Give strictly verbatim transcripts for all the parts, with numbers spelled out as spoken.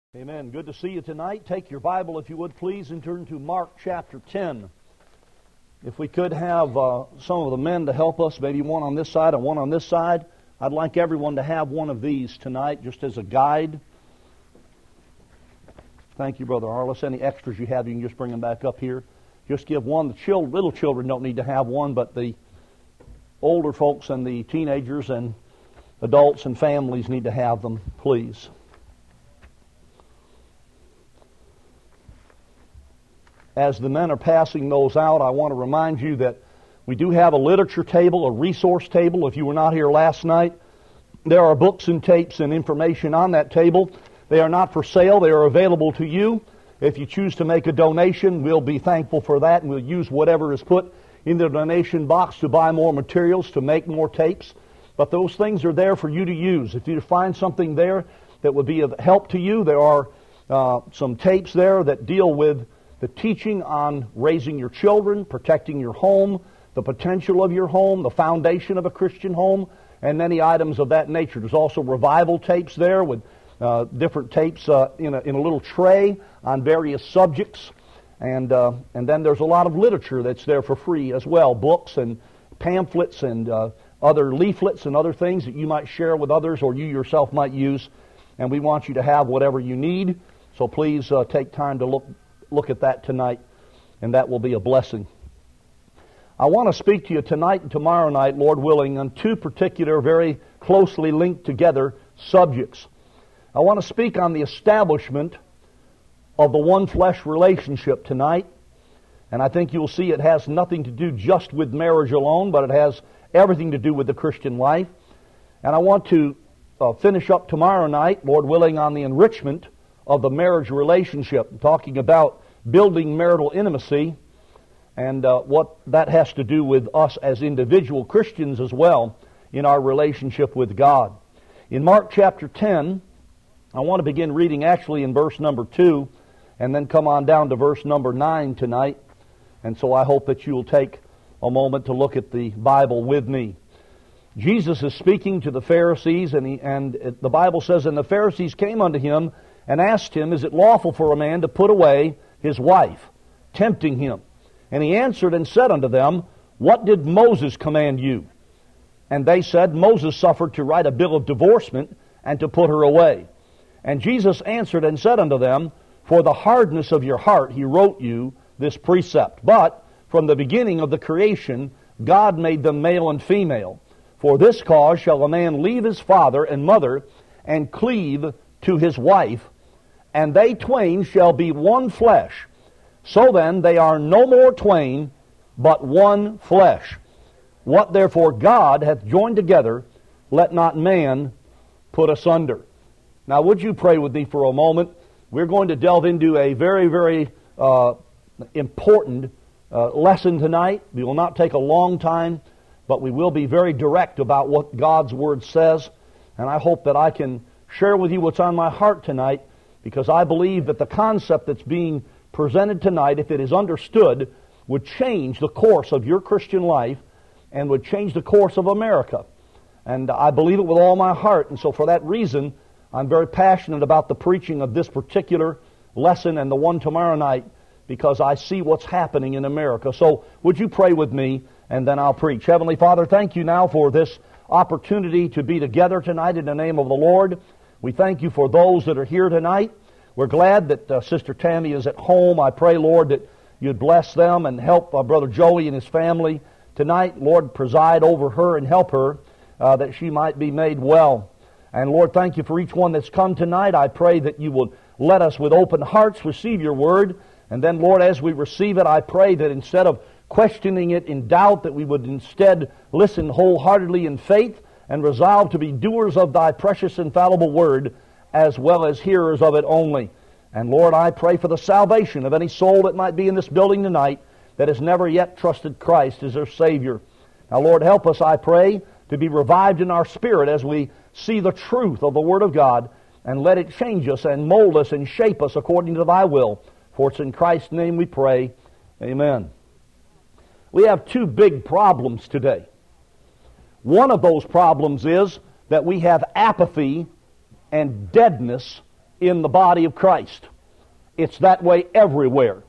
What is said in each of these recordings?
Amen. Good to see you tonight. Take your Bible, if you would, please, and turn to Mark chapter ten. If we could have uh, some of the men to help us, maybe one on this side and one on this side. I'd like everyone to have one of these tonight, just as a guide. Thank you, Brother Arliss. Any extras you have, you can just bring them back up here. Just give one. The children, little children don't need to have one, but the older folks and the teenagers and adults and families need to have them, please. As the men are passing those out, I want to remind you that we do have a literature table, a resource table. If you were not here last night, there are books and tapes and information on that table. They are not for sale. They are available to you. If you choose to make a donation, we'll be thankful for that, and we'll use whatever is put in the donation box to buy more materials, to make more tapes. But those things are there for you to use. If you find something there that would be of help to you, there are uh, some tapes there that deal with the teaching on raising your children, protecting your home, the potential of your home, the foundation of a Christian home, and many items of that nature. There's also revival tapes there with uh, different tapes uh, in, a, in a little tray on various subjects. And, uh, and then there's a lot of literature that's there for free as well, books and pamphlets and uh, other leaflets and other things that you might share with others or you yourself might use. And we want you to have whatever you need. So please uh, take time to look Look at that tonight, and that will be a blessing. I want to speak to you tonight and tomorrow night, Lord willing, on two particular, very closely linked together subjects. I want to speak on the establishment of the one flesh relationship tonight, and I think you'll see it has nothing to do just with marriage alone, but it has everything to do with the Christian life. And I want to uh, finish up tomorrow night, Lord willing, on the enrichment of the marriage relationship, talking about building marital intimacy and uh, what that has to do with us as individual Christians as well in our relationship with God. In Mark chapter ten, I want to begin reading actually in verse number two and then come on down to verse number nine tonight. And so I hope that you'll take a moment to look at the Bible with me. Jesus is speaking to the Pharisees, and, he, and it, the Bible says, "And the Pharisees came unto him and asked him, Is it lawful for a man to put away his wife? Tempting him. And he answered and said unto them, What did Moses command you? And they said, Moses suffered to write a bill of divorcement and to put her away. And Jesus answered and said unto them, For the hardness of your heart he wrote you this precept. But from the beginning of the creation God made them male and female. For this cause shall a man leave his father and mother and cleave to his wife, and they twain shall be one flesh. So then they are no more twain, but one flesh. What therefore God hath joined together, let not man put asunder." Now would you pray with me for a moment? We're going to delve into a very, very uh, important uh, lesson tonight. We will not take a long time, but we will be very direct about what God's Word says. And I hope that I can share with you what's on my heart tonight, because I believe that the concept that's being presented tonight, if it is understood, would change the course of your Christian life and would change the course of America. And I believe it with all my heart. And so for that reason, I'm very passionate about the preaching of this particular lesson and the one tomorrow night, because I see what's happening in America. So would you pray with me, and then I'll preach. Heavenly Father, thank you now for this opportunity to be together tonight in the name of the Lord. We thank you for those that are here tonight. We're glad that uh, Sister Tammy is at home. I pray, Lord, that you'd bless them and help uh, Brother Joey and his family tonight. Lord, preside over her and help her uh, that she might be made well. And Lord, thank you for each one that's come tonight. I pray that you will let us with open hearts receive your word. And then, Lord, as we receive it, I pray that instead of questioning it in doubt, that we would instead listen wholeheartedly in faith and resolve to be doers of thy precious infallible word, as well as hearers of it only. And Lord, I pray for the salvation of any soul that might be in this building tonight that has never yet trusted Christ as their Savior. Now Lord, help us, I pray, to be revived in our spirit as we see the truth of the Word of God, and let it change us and mold us and shape us according to thy will. For it's in Christ's name we pray. Amen. We have two big problems today. One of those problems is that we have apathy and deadness in the body of Christ. It's that way everywhere.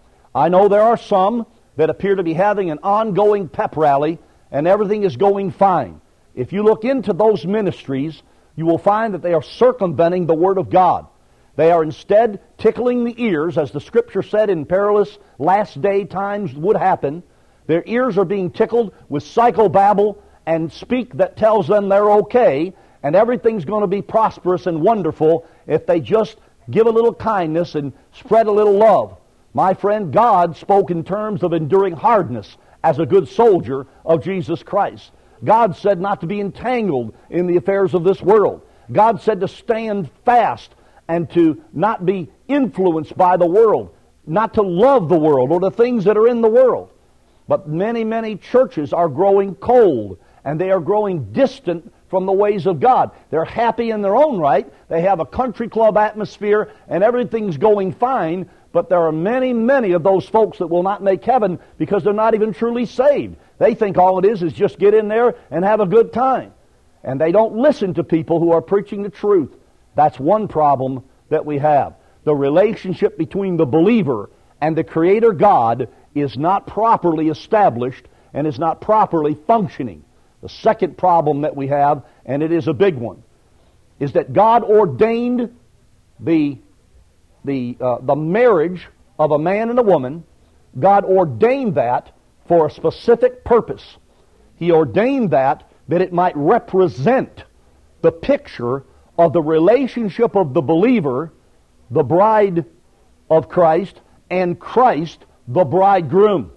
I know there are some that appear to be having an ongoing pep rally and everything is going fine. If you look into those ministries, you will find that they are circumventing the Word of God. They are instead tickling the ears, as the Scripture said in perilous last day times would happen. Their ears are being tickled with psychobabble and speak that tells them they're okay, and everything's going to be prosperous and wonderful if they just give a little kindness and spread a little love. My friend, God spoke in terms of enduring hardness as a good soldier of Jesus Christ. God said not to be entangled in the affairs of this world. God said to stand fast and to not be influenced by the world, not to love the world or the things that are in the world. But many, many churches are growing cold, and they are growing distant from the ways of God. They're happy in their own right. They have a country club atmosphere, and everything's going fine, but there are many, many of those folks that will not make heaven because they're not even truly saved. They think all it is is just get in there and have a good time. And they don't listen to people who are preaching the truth. That's one problem that we have. The relationship between the believer and the Creator God is not properly established and is not properly functioning. The second problem that we have, and it is a big one, is that God ordained the, the, uh, the marriage of a man and a woman. God ordained that for a specific purpose. He ordained that that it might represent the picture of the relationship of the believer, the bride of Christ, and Christ, the bridegroom.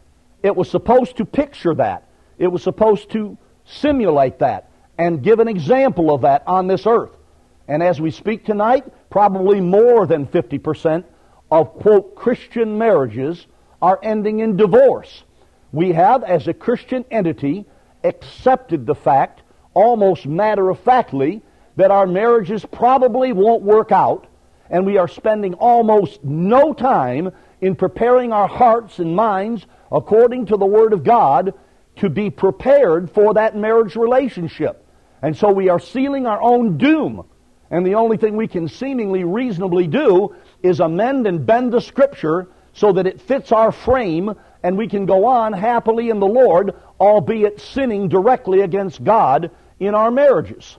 It was supposed to picture that. It was supposed to simulate that and give an example of that on this earth. And as we speak tonight, probably more than fifty percent of, quote, Christian marriages are ending in divorce. We have, as a Christian entity, accepted the fact, almost matter-of-factly, that our marriages probably won't work out, and we are spending almost no time in preparing our hearts and minds according to the Word of God to be prepared for that marriage relationship. And so we are sealing our own doom. And the only thing we can seemingly reasonably do is amend and bend the Scripture so that it fits our frame and we can go on happily in the Lord, albeit sinning directly against God in our marriages.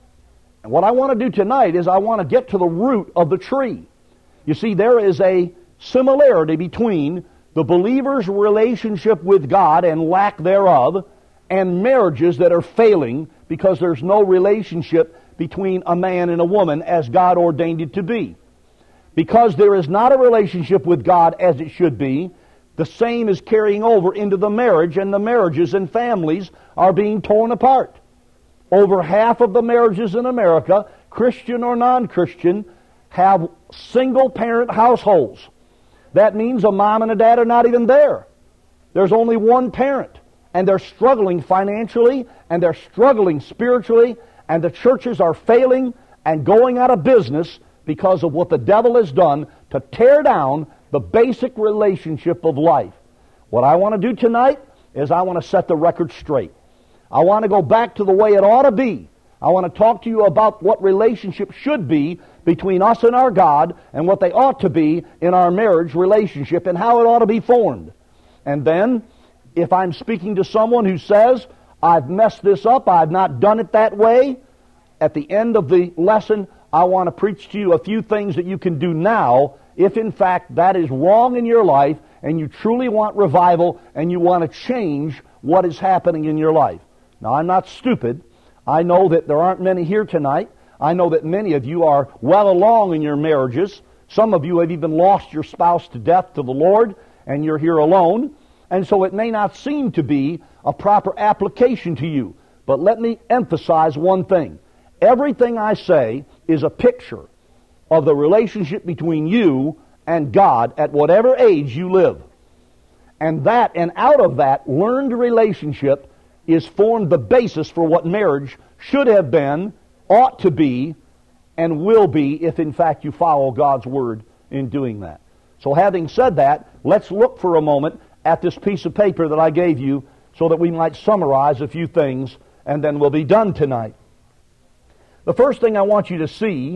And what I want to do tonight is I want to get to the root of the tree. You see, there is a similarity between the believer's relationship with God and lack thereof and marriages that are failing because there's no relationship between a man and a woman as God ordained it to be. Because there is not a relationship with God as it should be, the same is carrying over into the marriage, and the marriages and families are being torn apart. Over half of the marriages in America, Christian or non-Christian, have single-parent households. That means a mom and a dad are not even there. There's only one parent, and they're struggling financially, and they're struggling spiritually, and the churches are failing and going out of business because of what the devil has done to tear down the basic relationship of life. What I want to do tonight is I want to set the record straight. I want to go back to the way it ought to be. I want to talk to you about what relationship should be between us and our God and what they ought to be in our marriage relationship and how it ought to be formed. And then, if I'm speaking to someone who says, I've messed this up, I've not done it that way, at the end of the lesson, I want to preach to you a few things that you can do now if in fact that is wrong in your life and you truly want revival and you want to change what is happening in your life. Now, I'm not stupid. I know that there aren't many here tonight. I know that many of you are well along in your marriages. Some of you have even lost your spouse to death to the Lord, and you're here alone. And so it may not seem to be a proper application to you. But let me emphasize one thing. Everything I say is a picture of the relationship between you and God at whatever age you live. And that, and out of that learned relationship is formed the basis for what marriage should have been, ought to be, and will be if in fact you follow God's Word in doing that. So having said that, let's look for a moment at this piece of paper that I gave you so that we might summarize a few things and then we'll be done tonight. The first thing I want you to see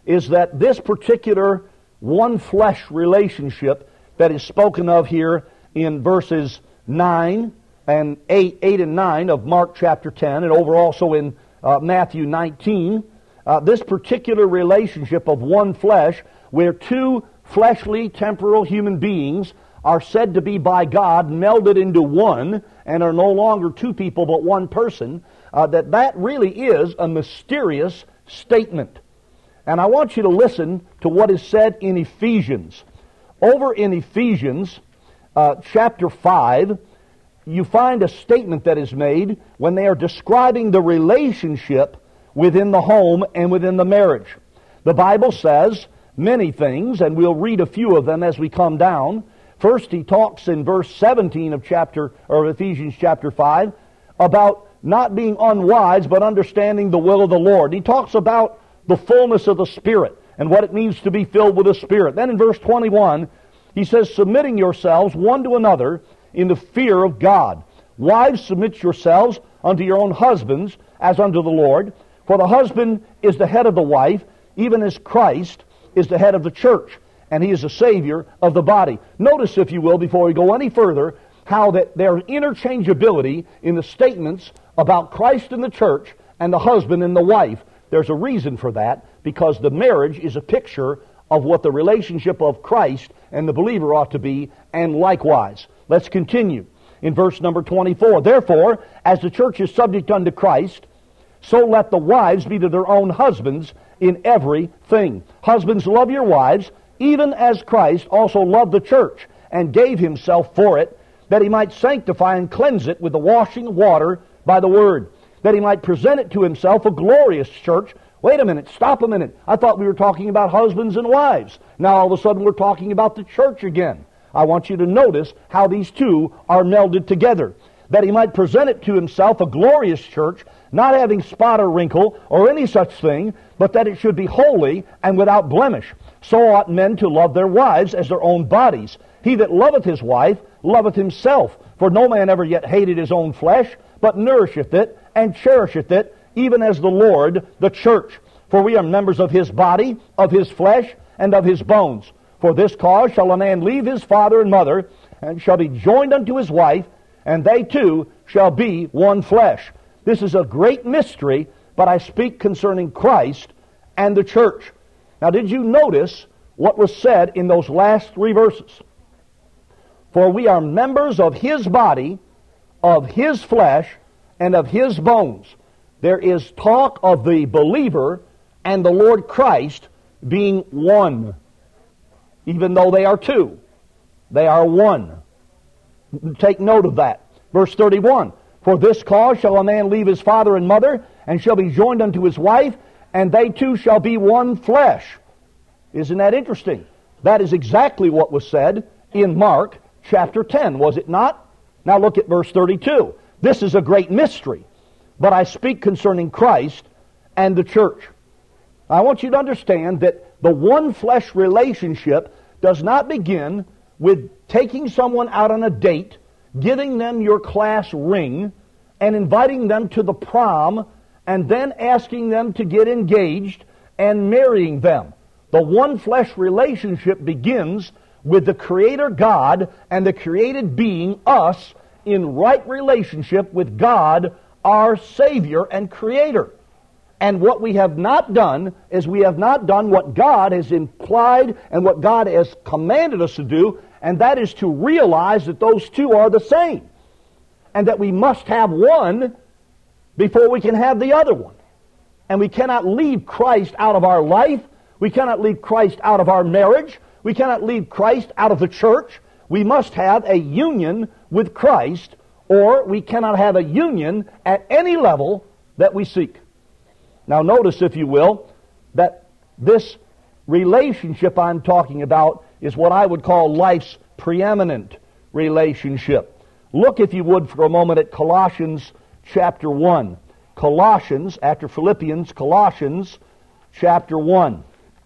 is that this particular one flesh relationship that is spoken of here in verses nine and eight, eight and nine of Mark chapter ten, and over also in uh, Matthew nineteen, uh, this particular relationship of one flesh, where two fleshly, temporal human beings are said to be by God melded into one and are no longer two people but one person, uh, that that really is a mysterious statement. And I want you to listen to what is said in Ephesians. Over in Ephesians uh, chapter five, you find a statement that is made when they are describing the relationship within the home and within the marriage. The Bible says many things, and we'll read a few of them as we come down. First, he talks in verse seventeen of chapter or Ephesians chapter five about not being unwise but understanding the will of the Lord. He talks about the fullness of the Spirit and what it means to be filled with the Spirit. Then in verse twenty-one, he says, submitting yourselves one to another in the fear of God. Wives, submit yourselves unto your own husbands as unto the Lord. For the husband is the head of the wife, even as Christ is the head of the church, and he is the Savior of the body. Notice, if you will, before we go any further, how that there's interchangeability in the statements about Christ and the church and the husband and the wife. There's a reason for that, because the marriage is a picture of what the relationship of Christ and the believer ought to be, and likewise. Let's continue in verse number twenty-four. Therefore, as the church is subject unto Christ, so let the wives be to their own husbands in everything. Husbands, love your wives, even as Christ also loved the church, and gave himself for it, that he might sanctify and cleanse it with the washing of water by the word, that he might present it to himself a glorious church. Wait a minute, stop a minute. I thought we were talking about husbands and wives. Now all of a sudden we're talking about the church again. I want you to notice how these two are melded together. That he might present it to himself a glorious church, not having spot or wrinkle or any such thing, but that it should be holy and without blemish. So ought men to love their wives as their own bodies. He that loveth his wife loveth himself. For no man ever yet hated his own flesh, but nourisheth it and cherisheth it, even as the Lord the church. For we are members of his body, of his flesh, and of his bones. For this cause shall a man leave his father and mother, and shall be joined unto his wife, and they two shall be one flesh. This is a great mystery, but I speak concerning Christ and the church. Now, did you notice what was said in those last three verses? For we are members of his body, of his flesh, and of his bones. There is talk of the believer and the Lord Christ being one. Even though they are two, they are one. Take note of that. Verse thirty-one, for this cause shall a man leave his father and mother, and shall be joined unto his wife, and they two shall be one flesh. Isn't that interesting? That is exactly what was said in Mark chapter ten, was it not? Now look at verse thirty-two. This is a great mystery, but I speak concerning Christ and the church. I want you to understand that the one flesh relationship does not begin with taking someone out on a date, giving them your class ring, and inviting them to the prom, and then asking them to get engaged and marrying them. The one flesh relationship begins with the Creator God and the created being, us, in right relationship with God, our Savior and Creator. And what we have not done is we have not done what God has implied and what God has commanded us to do, and that is to realize that those two are the same, and that we must have one before we can have the other one. And we cannot leave Christ out of our life. We cannot leave Christ out of our marriage. We cannot leave Christ out of the church. We must have a union with Christ, or we cannot have a union at any level that we seek. Now notice, if you will, that this relationship I'm talking about is what I would call life's preeminent relationship. Look, if you would, for a moment at Colossians chapter one. Colossians, after Philippians, Colossians chapter one.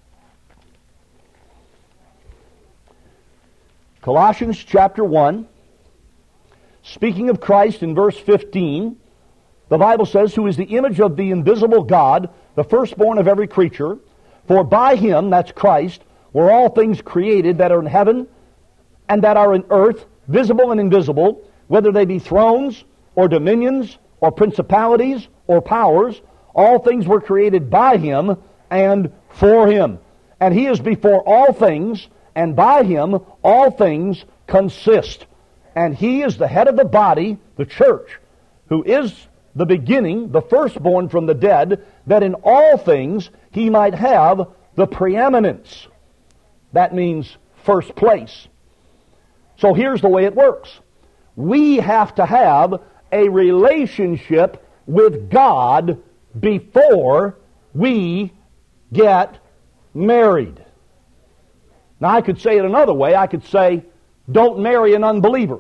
Colossians chapter one, speaking of Christ in verse fifteen, the Bible says, who is the image of the invisible God, the firstborn of every creature. For by him, that's Christ, were all things created that are in heaven and that are in earth, visible and invisible, whether they be thrones or dominions or principalities or powers. All things were created by him and for him. And he is before all things, and by him all things consist. And he is the head of the body, the church, who is the beginning, the firstborn from the dead, that in all things he might have the preeminence. That means first place. So here's the way it works. We have to have a relationship with God before we get married. Now I could say it another way. I could say, don't marry an unbeliever.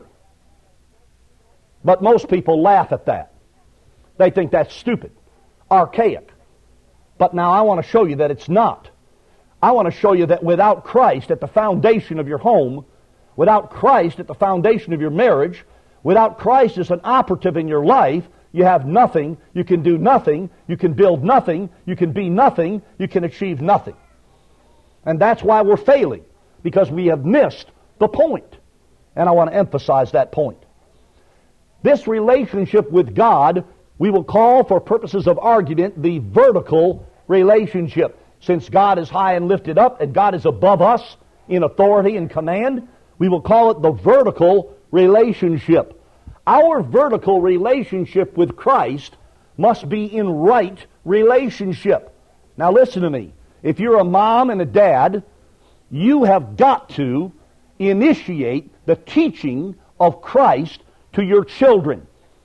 But most people laugh at that. They think that's stupid, archaic. But now I want to show you that it's not. I want to show you that without Christ at the foundation of your home, without Christ at the foundation of your marriage, without Christ as an operative in your life, you have nothing, you can do nothing, you can build nothing, you can be nothing, you can achieve nothing. And that's why we're failing, because we have missed the point. And I want to emphasize that point. This relationship with God, we will call for purposes of argument the vertical relationship. Since God is high and lifted up and God is above us in authority and command, we will call it the vertical relationship. Our vertical relationship with Christ must be in right relationship. Now listen to me. If you're a mom and a dad, you have got to initiate the teaching of Christ to your children.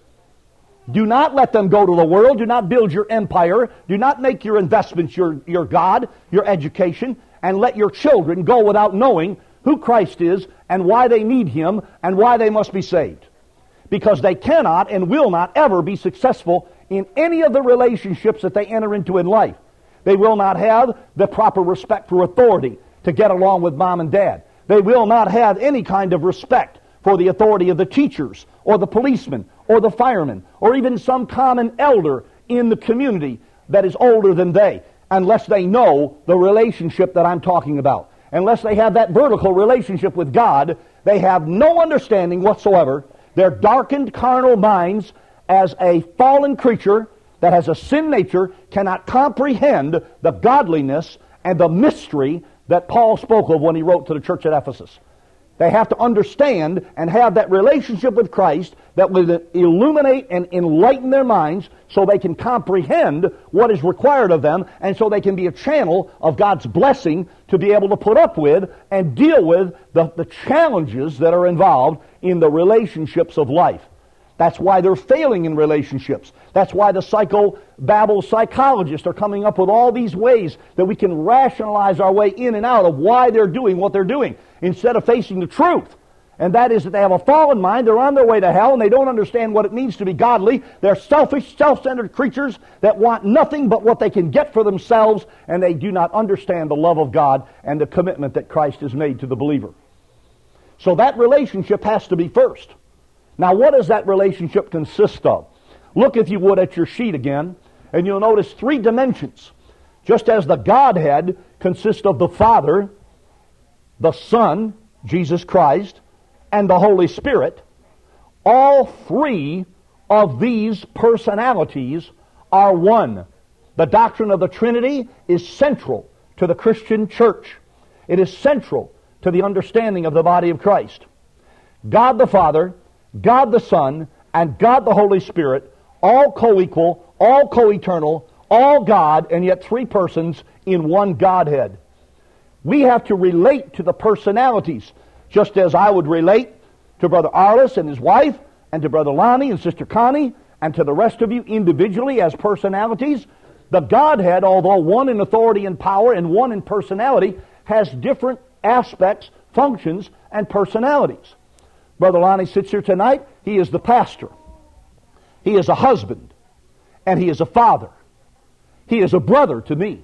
Do not let them go to the world. Do not build your empire. Do not make your investments your, your God, your education, and let your children go without knowing who Christ is and why they need Him and why they must be saved. Because they cannot and will not ever be successful in any of the relationships that they enter into in life. They will not have the proper respect for authority to get along with mom and dad. They will not have any kind of respect for the authority of the teachers or the policemen or the firemen or even some common elder in the community that is older than they, unless they know the relationship that I'm talking about. Unless they have that vertical relationship with God, they have no understanding whatsoever. Their darkened carnal minds, as a fallen creature that has a sin nature, cannot comprehend the godliness and the mystery that Paul spoke of when he wrote to the church at Ephesus. They have to understand and have that relationship with Christ that will illuminate and enlighten their minds so they can comprehend what is required of them, and so they can be a channel of God's blessing to be able to put up with and deal with the, the challenges that are involved in the relationships of life. That's why they're failing in relationships. That's why the psychobabble psychologists are coming up with all these ways that we can rationalize our way in and out of why they're doing what they're doing, instead of facing the truth. And that is that they have a fallen mind, they're on their way to hell, and they don't understand what it means to be godly. They're selfish, self-centered creatures that want nothing but what they can get for themselves, and they do not understand the love of God and the commitment that Christ has made to the believer. So that relationship has to be first. Now, what does that relationship consist of? Look, if you would, at your sheet again, and you'll notice three dimensions. Just as the Godhead consists of the Father, the Son, Jesus Christ, and the Holy Spirit, all three of these personalities are one. The doctrine of the Trinity is central to the Christian church. It is central to the understanding of the body of Christ. God the Father, God the Son, and God the Holy Spirit, all co-equal, all co-eternal, all God, and yet three persons in one Godhead. We have to relate to the personalities, just as I would relate to Brother Arliss and his wife, and to Brother Lonnie and Sister Connie, and to the rest of you individually as personalities. The Godhead, although one in authority and power and one in personality, has different aspects, functions, and personalities. Brother Lonnie sits here tonight. He is the pastor. He is a husband. And he is a father. He is a brother to me.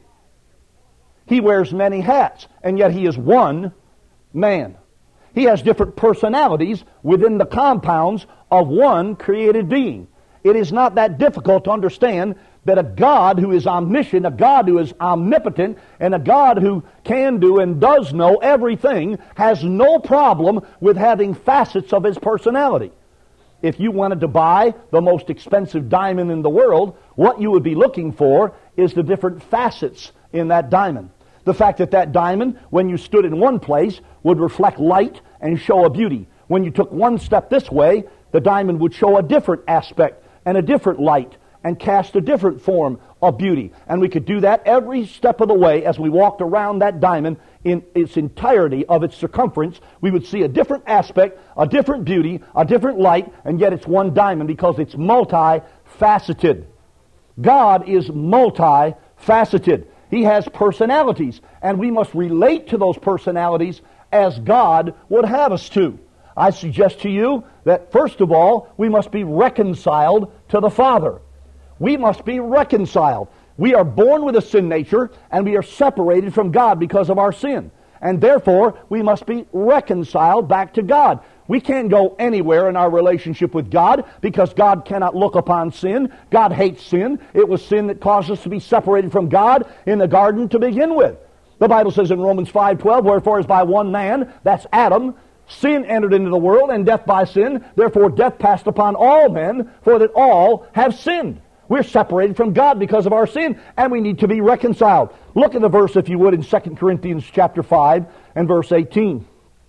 He wears many hats, and yet he is one man. He has different personalities within the compounds of one created being. It is not that difficult to understand that a God who is omniscient, a God who is omnipotent, and a God who can do and does know everything has no problem with having facets of His personality. If you wanted to buy the most expensive diamond in the world, what you would be looking for is the different facets in that diamond. The fact that that diamond, when you stood in one place, would reflect light and show a beauty. When you took one step this way, the diamond would show a different aspect and a different light and cast a different form of beauty. And we could do that every step of the way as we walked around that diamond in its entirety of its circumference. We would see a different aspect, a different beauty, a different light, and yet it's one diamond because it's multifaceted. God is multifaceted. He has personalities, and we must relate to those personalities as God would have us to. I suggest to you that, first of all, we must be reconciled to the Father. We must be reconciled. We are born with a sin nature, and we are separated from God because of our sin. And therefore, we must be reconciled back to God. We can't go anywhere in our relationship with God because God cannot look upon sin. God hates sin. It was sin that caused us to be separated from God in the garden to begin with. The Bible says in Romans five twelve, wherefore as by one man, that's Adam, sin entered into the world, and death by sin. Therefore death passed upon all men, for that all have sinned. We're separated from God because of our sin, and we need to be reconciled. Look at the verse, if you would, in Second Corinthians chapter five and verse eighteen.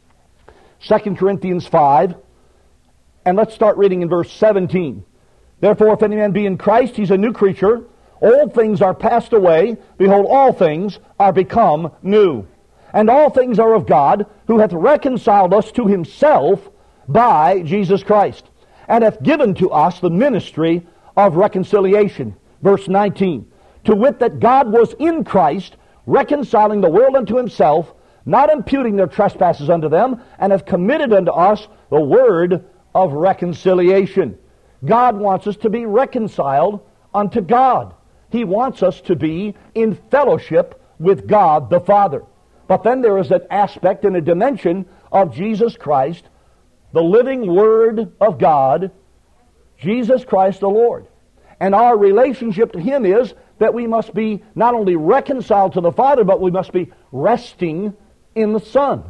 Second Corinthians five, and let's start reading in verse seventeen. Therefore, if any man be in Christ, he's a new creature. Old things are passed away. Behold, all things are become new. And all things are of God, who hath reconciled us to Himself by Jesus Christ, and hath given to us the ministry of reconciliation. Verse nineteen. To wit, that God was in Christ, reconciling the world unto Himself, not imputing their trespasses unto them, and hath committed unto us the word of reconciliation. God wants us to be reconciled unto God. He wants us to be in fellowship with God the Father. But then there is an aspect and a dimension of Jesus Christ, the living Word of God, Jesus Christ the Lord. And our relationship to Him is that we must be not only reconciled to the Father, but we must be resting in the Son.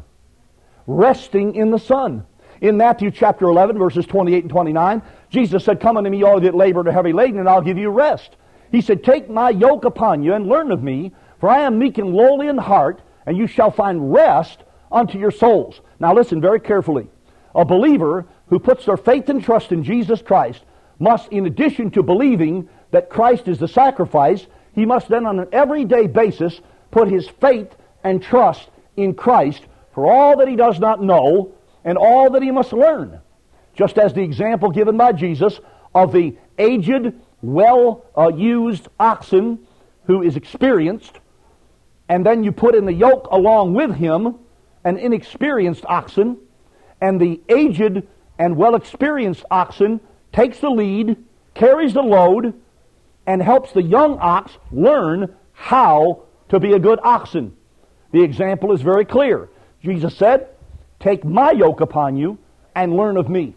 Resting in the Son. In Matthew chapter eleven, verses twenty-eight and twenty-nine, Jesus said, come unto me, all that labor and are heavy laden, and I'll give you rest. He said, take my yoke upon you and learn of me, for I am meek and lowly in heart, and you shall find rest unto your souls. Now listen very carefully. A believer who puts their faith and trust in Jesus Christ must, in addition to believing that Christ is the sacrifice, he must then on an everyday basis put his faith and trust in Christ for all that he does not know and all that he must learn. Just as the example given by Jesus of the aged, well-used oxen who is experienced, and then you put in the yoke along with him an inexperienced oxen, and the aged and well-experienced oxen takes the lead, carries the load, and helps the young ox learn how to be a good oxen. The example is very clear. Jesus said, take my yoke upon you and learn of me.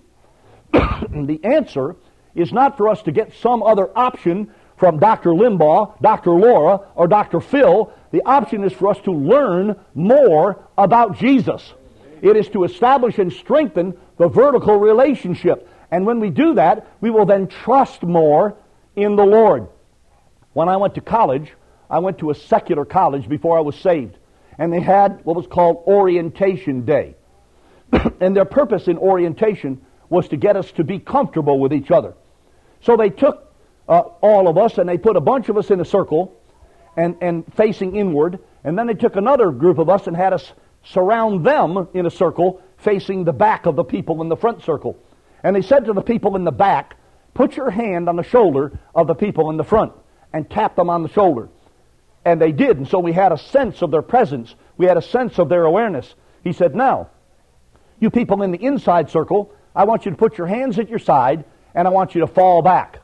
The answer is not for us to get some other option from Doctor Limbaugh, Doctor Laura, or Doctor Phil. The option is for us to learn more about Jesus. It is to establish and strengthen the vertical relationship. And when we do that, we will then trust more in the Lord. When I went to college, I went to a secular college before I was saved. And they had what was called Orientation Day. And their purpose in orientation was to get us to be comfortable with each other. So they took uh, all of us and they put a bunch of us in a circle and, and facing inward. And then they took another group of us and had us surround them in a circle facing the back of the people in the front circle. And they said to the people in the back, put your hand on the shoulder of the people in the front and tap them on the shoulder. And they did. And so we had a sense of their presence. We had a sense of their awareness. He said, now, you people in the inside circle, I want you to put your hands at your side and I want you to fall back.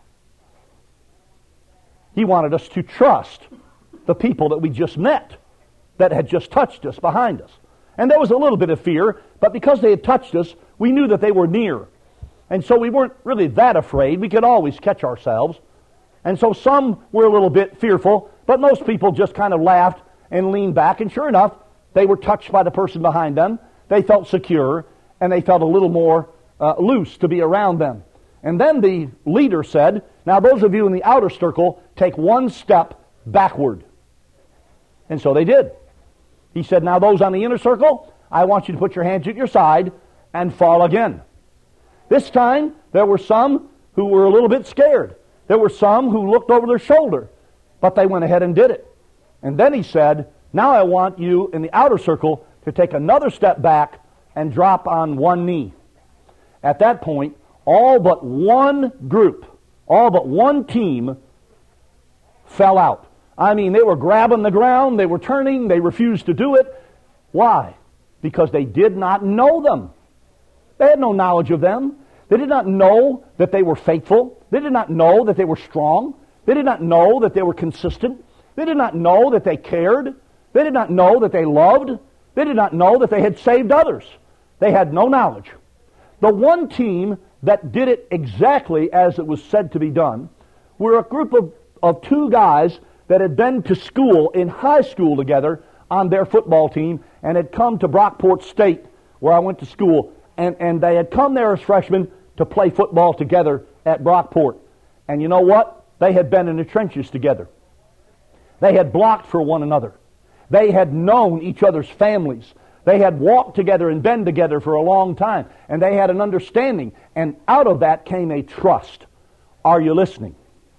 He wanted us to trust the people that we just met, that had just touched us behind us. And there was a little bit of fear, but because they had touched us, we knew that they were near. And so we weren't really that afraid. We could always catch ourselves. And so some were a little bit fearful, but most people just kind of laughed and leaned back. And sure enough, they were touched by the person behind them. They felt secure, and they felt a little more uh, loose to be around them. And then the leader said, now those of you in the outer circle, take one step backward. And so they did. He said, now those on the inner circle, I want you to put your hands at your side and fall again. This time, there were some who were a little bit scared. There were some who looked over their shoulder, but they went ahead and did it. And then he said, now I want you in the outer circle to take another step back and drop on one knee. At that point, all but one group, all but one team fell out. I mean, they were grabbing the ground, they were turning, they refused to do it. Why? Because they did not know them. They had no knowledge of them. They did not know that they were faithful. They did not know that they were strong. They did not know that they were consistent. They did not know that they cared. They did not know that they loved. They did not know that they had saved others. They had no knowledge. The one team that did it exactly as it was said to be done were a group of, of two guys that had been to school, in high school together, on their football team, and had come to Brockport State, where I went to school, and, and they had come there as freshmen to play football together at Brockport. And you know what? They had been in the trenches together. They had blocked for one another. They had known each other's families. They had walked together and been together for a long time, and they had an understanding, and out of that came a trust. Are you listening?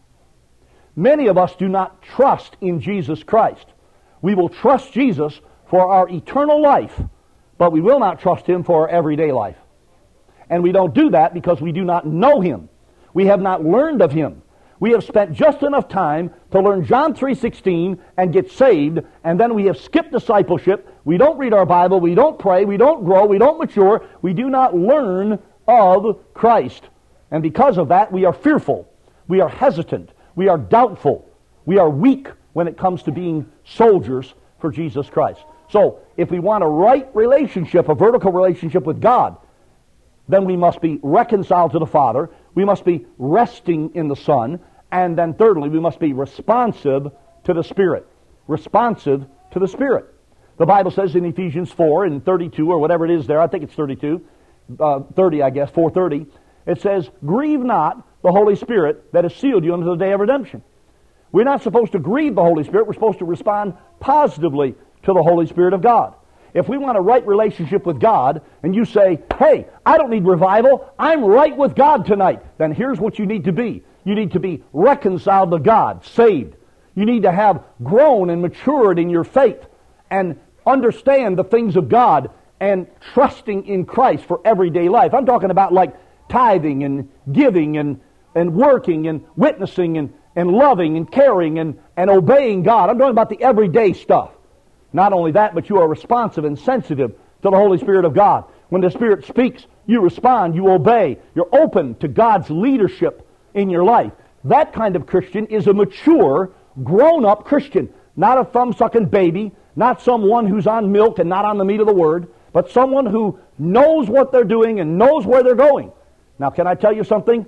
Many of us do not trust in Jesus Christ. We will trust Jesus for our eternal life, but we will not trust Him for our everyday life. And we don't do that because we do not know Him. We have not learned of Him. We have spent just enough time to learn John three sixteen and get saved, and then we have skipped discipleship. We don't read our Bible, we don't pray, we don't grow, we don't mature, we do not learn of Christ. And because of that, we are fearful, we are hesitant, we are doubtful, we are weak when it comes to being soldiers for Jesus Christ. So, if we want a right relationship, a vertical relationship with God, then we must be reconciled to the Father, we must be resting in the Son, and then thirdly, we must be responsive to the Spirit. Responsive to the Spirit. The Bible says in Ephesians four and thirty-two, or whatever it is there, I think it's thirty-two, uh, thirty I guess, four thirty, it says, grieve not the Holy Spirit that has sealed you unto the day of redemption. We're not supposed to grieve the Holy Spirit, we're supposed to respond positively to the Holy Spirit of God. If we want a right relationship with God, and you say, hey, I don't need revival, I'm right with God tonight, then here's what you need to be. You need to be reconciled to God, saved. You need to have grown and matured in your faith and understand the things of God and trusting in Christ for everyday life. I'm talking about like tithing and giving and, and working and witnessing and, and loving and caring and, and obeying God. I'm talking about the everyday stuff. Not only that, but you are responsive and sensitive to the Holy Spirit of God. When the Spirit speaks, you respond, you obey. You're open to God's leadership in your life. That kind of Christian is a mature, grown-up Christian. Not a thumb-sucking baby, not someone who's on milk and not on the meat of the Word, but someone who knows what they're doing and knows where they're going. Now, can I tell you something?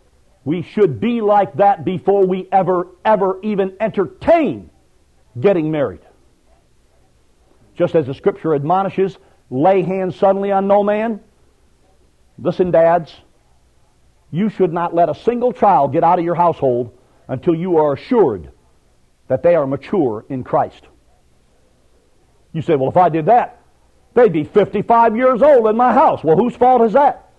We should be like that before we ever, ever even entertain getting married. Just as the Scripture admonishes, lay hands suddenly on no man. Listen, dads, you should not let a single child get out of your household until you are assured that they are mature in Christ. You say, well, if I did that, they'd be fifty-five years old in my house. Well, whose fault is that?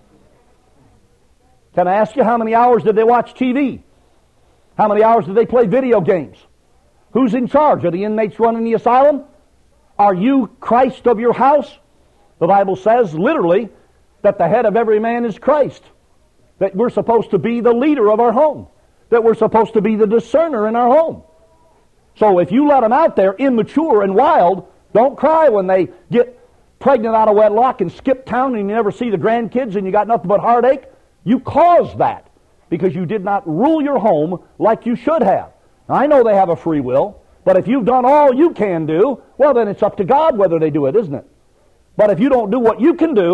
Can I ask you, how many hours did they watch T V? How many hours did they play video games? Who's in charge? Are the inmates running the asylum? Are you Christ of your house? The Bible says, literally, that the head of every man is Christ. That we're supposed to be the leader of our home. That we're supposed to be the discerner in our home. So if you let them out there immature and wild, don't cry when they get pregnant out of wedlock and skip town and you never see the grandkids and you got nothing but heartache. You caused that because you did not rule your home like you should have. Now, I know they have a free will. But if you've done all you can do, well, then it's up to God whether they do it, isn't it? But if you don't do what you can do,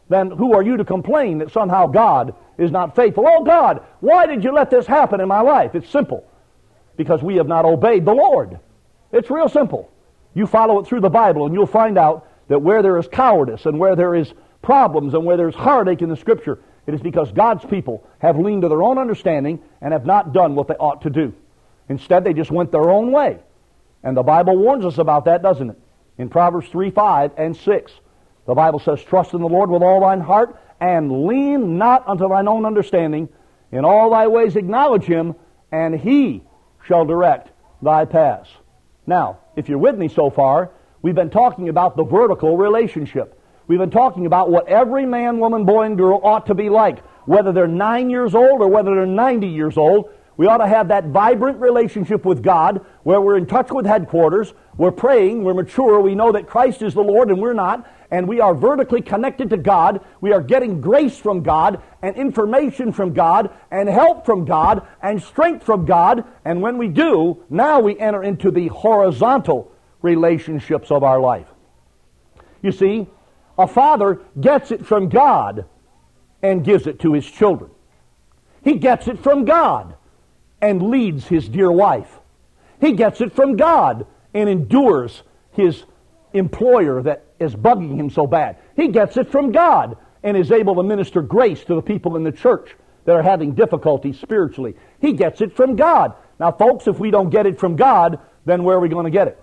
then who are you to complain that somehow God is not faithful? Oh God, why did you let this happen in my life? It's simple. Because we have not obeyed the Lord. It's real simple. You follow it through the Bible and you'll find out that where there is cowardice and where there is problems and where there's heartache in the Scripture, it is because God's people have leaned to their own understanding and have not done what they ought to do. Instead, they just went their own way. And the Bible warns us about that, doesn't it? In Proverbs three, five, and six. The Bible says, trust in the Lord with all thine heart, and lean not unto thine own understanding. In all thy ways acknowledge Him, and He shall direct thy paths. Now, if you're with me so far, we've been talking about the vertical relationship. We've been talking about what every man, woman, boy, and girl ought to be like. Whether they're nine years old or whether they're ninety years old, we ought to have that vibrant relationship with God where we're in touch with headquarters, we're praying, we're mature, we know that Christ is the Lord and we're not, and we are vertically connected to God. We are getting grace from God and information from God and help from God and strength from God. And when we do, now we enter into the horizontal relationships of our life. You see, a father gets it from God and gives it to his children. He gets it from God and leads his dear wife. He gets it from God and endures his employer that is bugging him so bad. He gets it from God and is able to minister grace to the people in the church that are having difficulty spiritually. He gets it from God. Now, folks, if we don't get it from God, then where are we going to get it?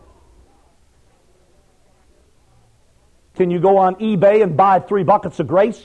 Can you go on eBay and buy three buckets of grace?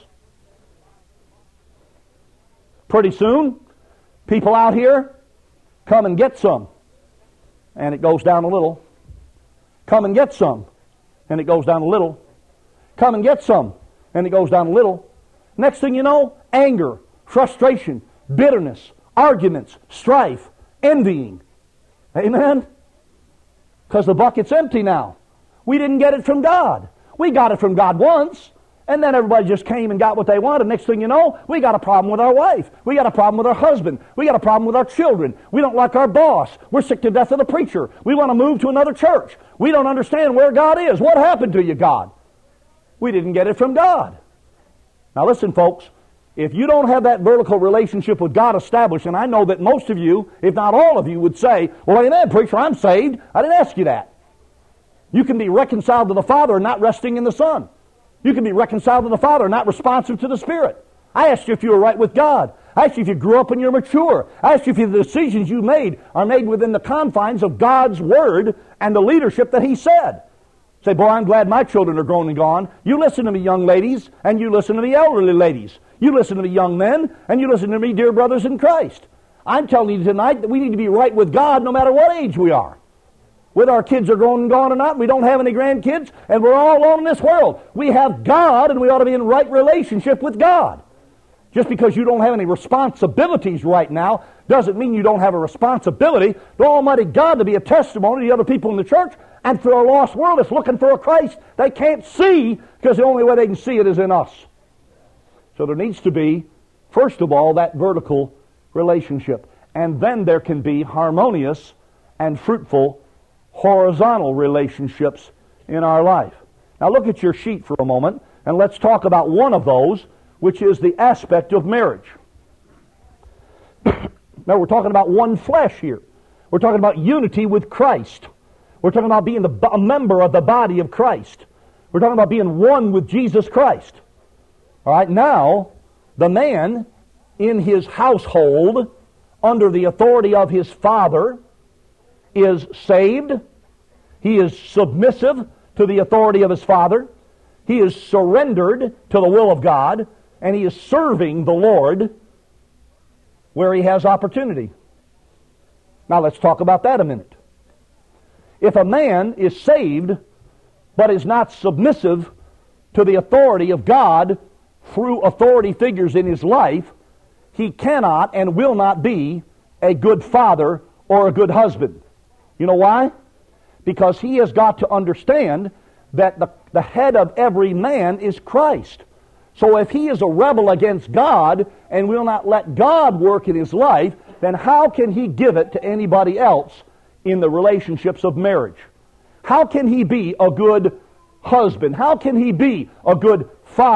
Pretty soon, people out here, come and get some. And it goes down a little. Come and get some. And it goes down a little. Come and get some. And it goes down a little. Next thing you know, anger, frustration, bitterness, arguments, strife, envying. Amen? Because the bucket's empty now. We didn't get it from God. We got it from God once, and then everybody just came and got what they wanted. Next thing you know, we got a problem with our wife. We got a problem with our husband. We got a problem with our children. We don't like our boss. We're sick to death of the preacher. We want to move to another church. We don't understand where God is. What happened to you, God? We didn't get it from God. Now listen, folks, if you don't have that vertical relationship with God established, and I know that most of you, if not all of you, would say, well, amen, preacher, I'm saved. I didn't ask you that. You can be reconciled to the Father and not resting in the Son. You can be reconciled to the Father and not responsive to the Spirit. I asked you if you were right with God. I asked you if you grew up and you're mature. I asked you if the decisions you made are made within the confines of God's Word and the leadership that He said. Say, boy, I'm glad my children are grown and gone. You listen to me, young ladies, and you listen to me, elderly ladies. You listen to me, young men, and you listen to me, dear brothers in Christ. I'm telling you tonight that we need to be right with God no matter what age we are. Whether our kids are grown and gone or not, we don't have any grandkids, and we're all alone in this world. We have God, and we ought to be in right relationship with God. Just because you don't have any responsibilities right now doesn't mean you don't have a responsibility to Almighty God to be a testimony to the other people in the church and for a lost world that's looking for a Christ they can't see, because the only way they can see it is in us. So there needs to be, first of all, that vertical relationship. And then there can be harmonious and fruitful horizontal relationships in our life. Now look at your sheet for a moment, and let's talk about one of those, which is the aspect of marriage. Now we're talking about one flesh here. We're talking about unity with Christ. We're talking about being the, a member of the body of Christ. We're talking about being one with Jesus Christ. All right, now, the man in his household, under the authority of his father, is saved. He is submissive to the authority of his father. He is surrendered to the will of God, and he is serving the Lord where he has opportunity. Now let's talk about that a minute. If a man is saved but is not submissive to the authority of God through authority figures in his life, he cannot and will not be a good father or a good husband. You know why? Because he has got to understand that the, the head of every man is Christ. So if he is a rebel against God and will not let God work in his life, then how can he give it to anybody else in the relationships of marriage? How can he be a good husband? How can he be a good father? How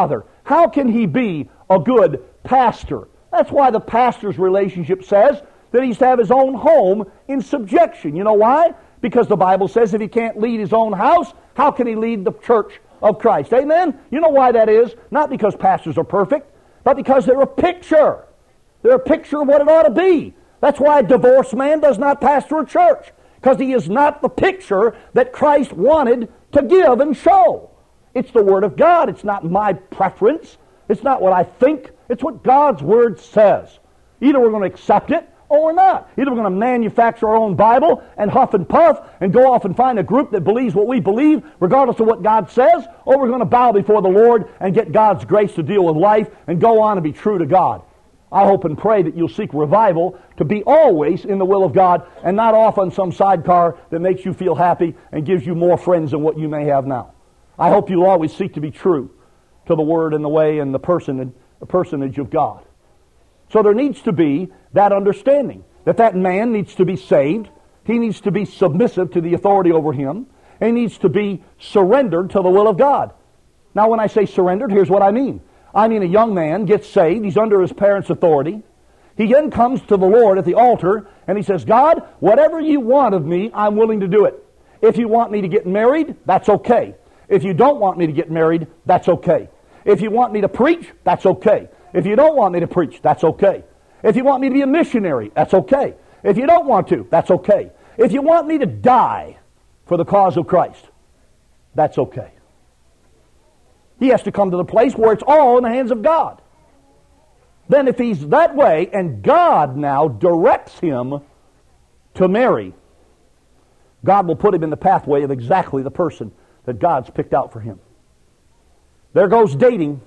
how can he be a good pastor? That's why the pastor's relationship says that he's to have his own home in subjection. You know why? Because the Bible says if he can't lead his own house, how can he lead the church of Christ? Amen? You know why that is? Not because pastors are perfect, but because they're a picture. They're a picture of what it ought to be. That's why a divorced man does not pastor a church, because he is not the picture that Christ wanted to give and show. It's the Word of God. It's not my preference. It's not what I think. It's what God's Word says. Either we're going to accept it or we're not. Either we're going to manufacture our own Bible and huff and puff and go off and find a group that believes what we believe, regardless of what God says, or we're going to bow before the Lord and get God's grace to deal with life and go on and be true to God. I hope and pray that you'll seek revival to be always in the will of God and not off on some sidecar that makes you feel happy and gives you more friends than what you may have now. I hope you'll always seek to be true to the Word and the way and the person, the personage of God. So there needs to be that understanding that that man needs to be saved. He needs to be submissive to the authority over him. And he needs to be surrendered to the will of God. Now when I say surrendered, here's what I mean. I mean a young man gets saved. He's under his parents' authority. He then comes to the Lord at the altar and he says, God, whatever you want of me, I'm willing to do it. If you want me to get married, that's okay. If you don't want me to get married, that's okay. If you want me to preach, that's okay. If you don't want me to preach, that's okay. If you want me to be a missionary, that's okay. If you don't want to, that's okay. If you want me to die for the cause of Christ, that's okay. He has to come to the place where it's all in the hands of God. Then if he's that way, and God now directs him to marry, God will put him in the pathway of exactly the person that God's picked out for him. There goes dating.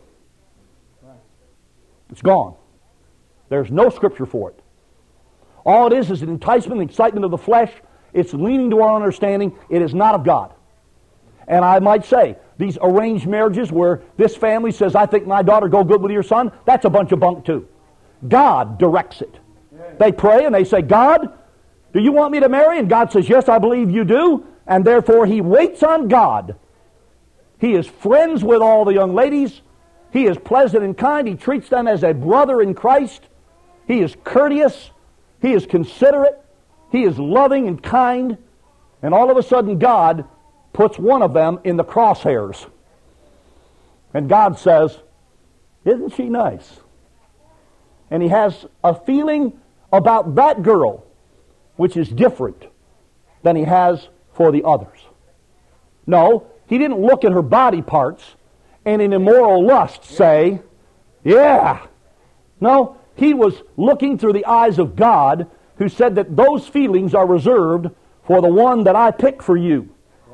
It's gone. There's no scripture for it. All it is is an enticement, an excitement of the flesh. It's leaning to our understanding. It is not of God. And I might say, these arranged marriages where this family says, I think my daughter go good with your son, that's a bunch of bunk too. God directs it. They pray and they say, God, do you want me to marry? And God says, yes, I believe you do. And therefore he waits on God. He is friends with all the young ladies. He is pleasant and kind. He treats them as a brother in Christ. He is courteous. He is considerate. He is loving and kind. And all of a sudden God puts one of them in the crosshairs. And God says, isn't she nice? And he has a feeling about that girl which is different than he has for the others. No, he didn't look at her body parts and in immoral lust say, yeah. No, he was looking through the eyes of God, who said that those feelings are reserved for the one that I pick for you.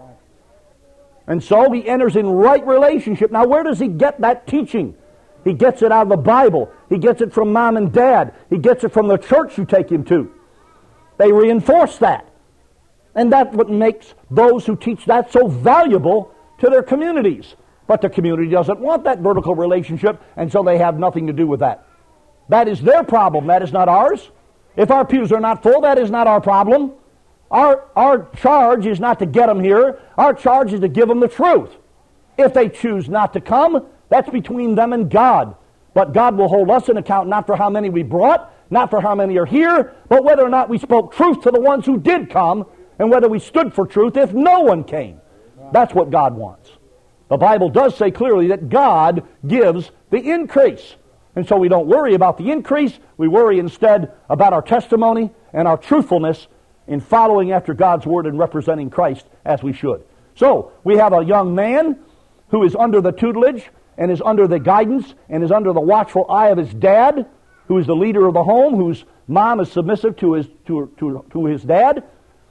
And so he enters in right relationship. Now where does he get that teaching? He gets it out of the Bible. He gets it from mom and dad. He gets it from the church you take him to. They reinforce that. And that's what makes those who teach that so valuable to their communities. But the community doesn't want that vertical relationship, and so they have nothing to do with that. That is their problem. That is not ours. If our pews are not full, that is not our problem. Our, our charge is not to get them here. Our charge is to give them the truth. If they choose not to come, that's between them and God. But God will hold us in account not for how many we brought, not for how many are here, but whether or not we spoke truth to the ones who did come, and whether we stood for truth if no one came. That's what God wants. The Bible does say clearly that God gives the increase. And so we don't worry about the increase. We worry instead about our testimony and our truthfulness in following after God's Word and representing Christ as we should. So, we have a young man who is under the tutelage and is under the guidance and is under the watchful eye of his dad, who is the leader of the home, whose mom is submissive to his, to, to, to his dad.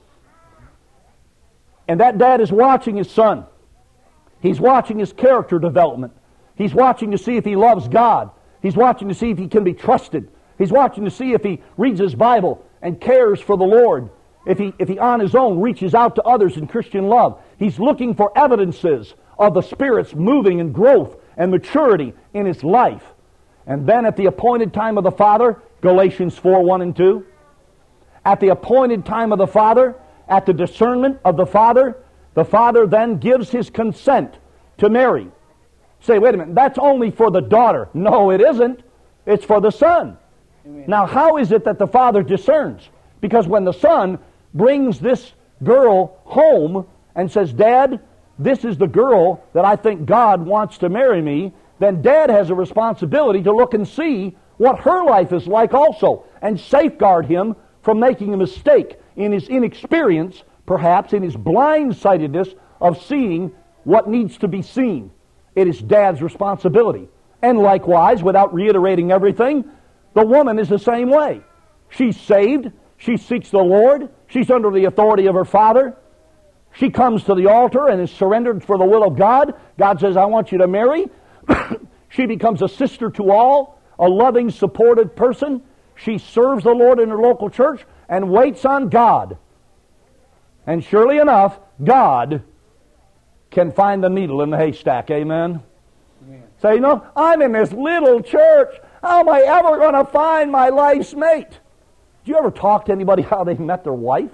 And that dad is watching his son. He's watching his character development. He's watching to see if he loves God. He's watching to see if he can be trusted. He's watching to see if he reads his Bible and cares for the Lord. If he, if he on his own reaches out to others in Christian love. He's looking for evidences of the Spirit's moving and growth and maturity in his life. And then at the appointed time of the Father, Galatians four, one and two, at the appointed time of the Father, at the discernment of the Father, the Father then gives his consent to marry. Say, wait a minute, that's only for the daughter. No, it isn't. It's for the son. Amen. Now, how is it that the father discerns? Because when the son brings this girl home and says, Dad, this is the girl that I think God wants to marry me, then Dad has a responsibility to look and see what her life is like also, and safeguard him from making a mistake in his inexperience, perhaps in his blindsidedness of seeing what needs to be seen. It is Dad's responsibility. And likewise, without reiterating everything, the woman is the same way. She's saved. She seeks the Lord. She's under the authority of her father. She comes to the altar and is surrendered for the will of God. God says, I want you to marry. She becomes a sister to all, a loving, supported person. She serves the Lord in her local church and waits on God. And surely enough, God can find the needle in the haystack. Amen? Amen. Say, you know, I'm in this little church. How am I ever going to find my life's mate? Do you ever talk to anybody how they met their wife?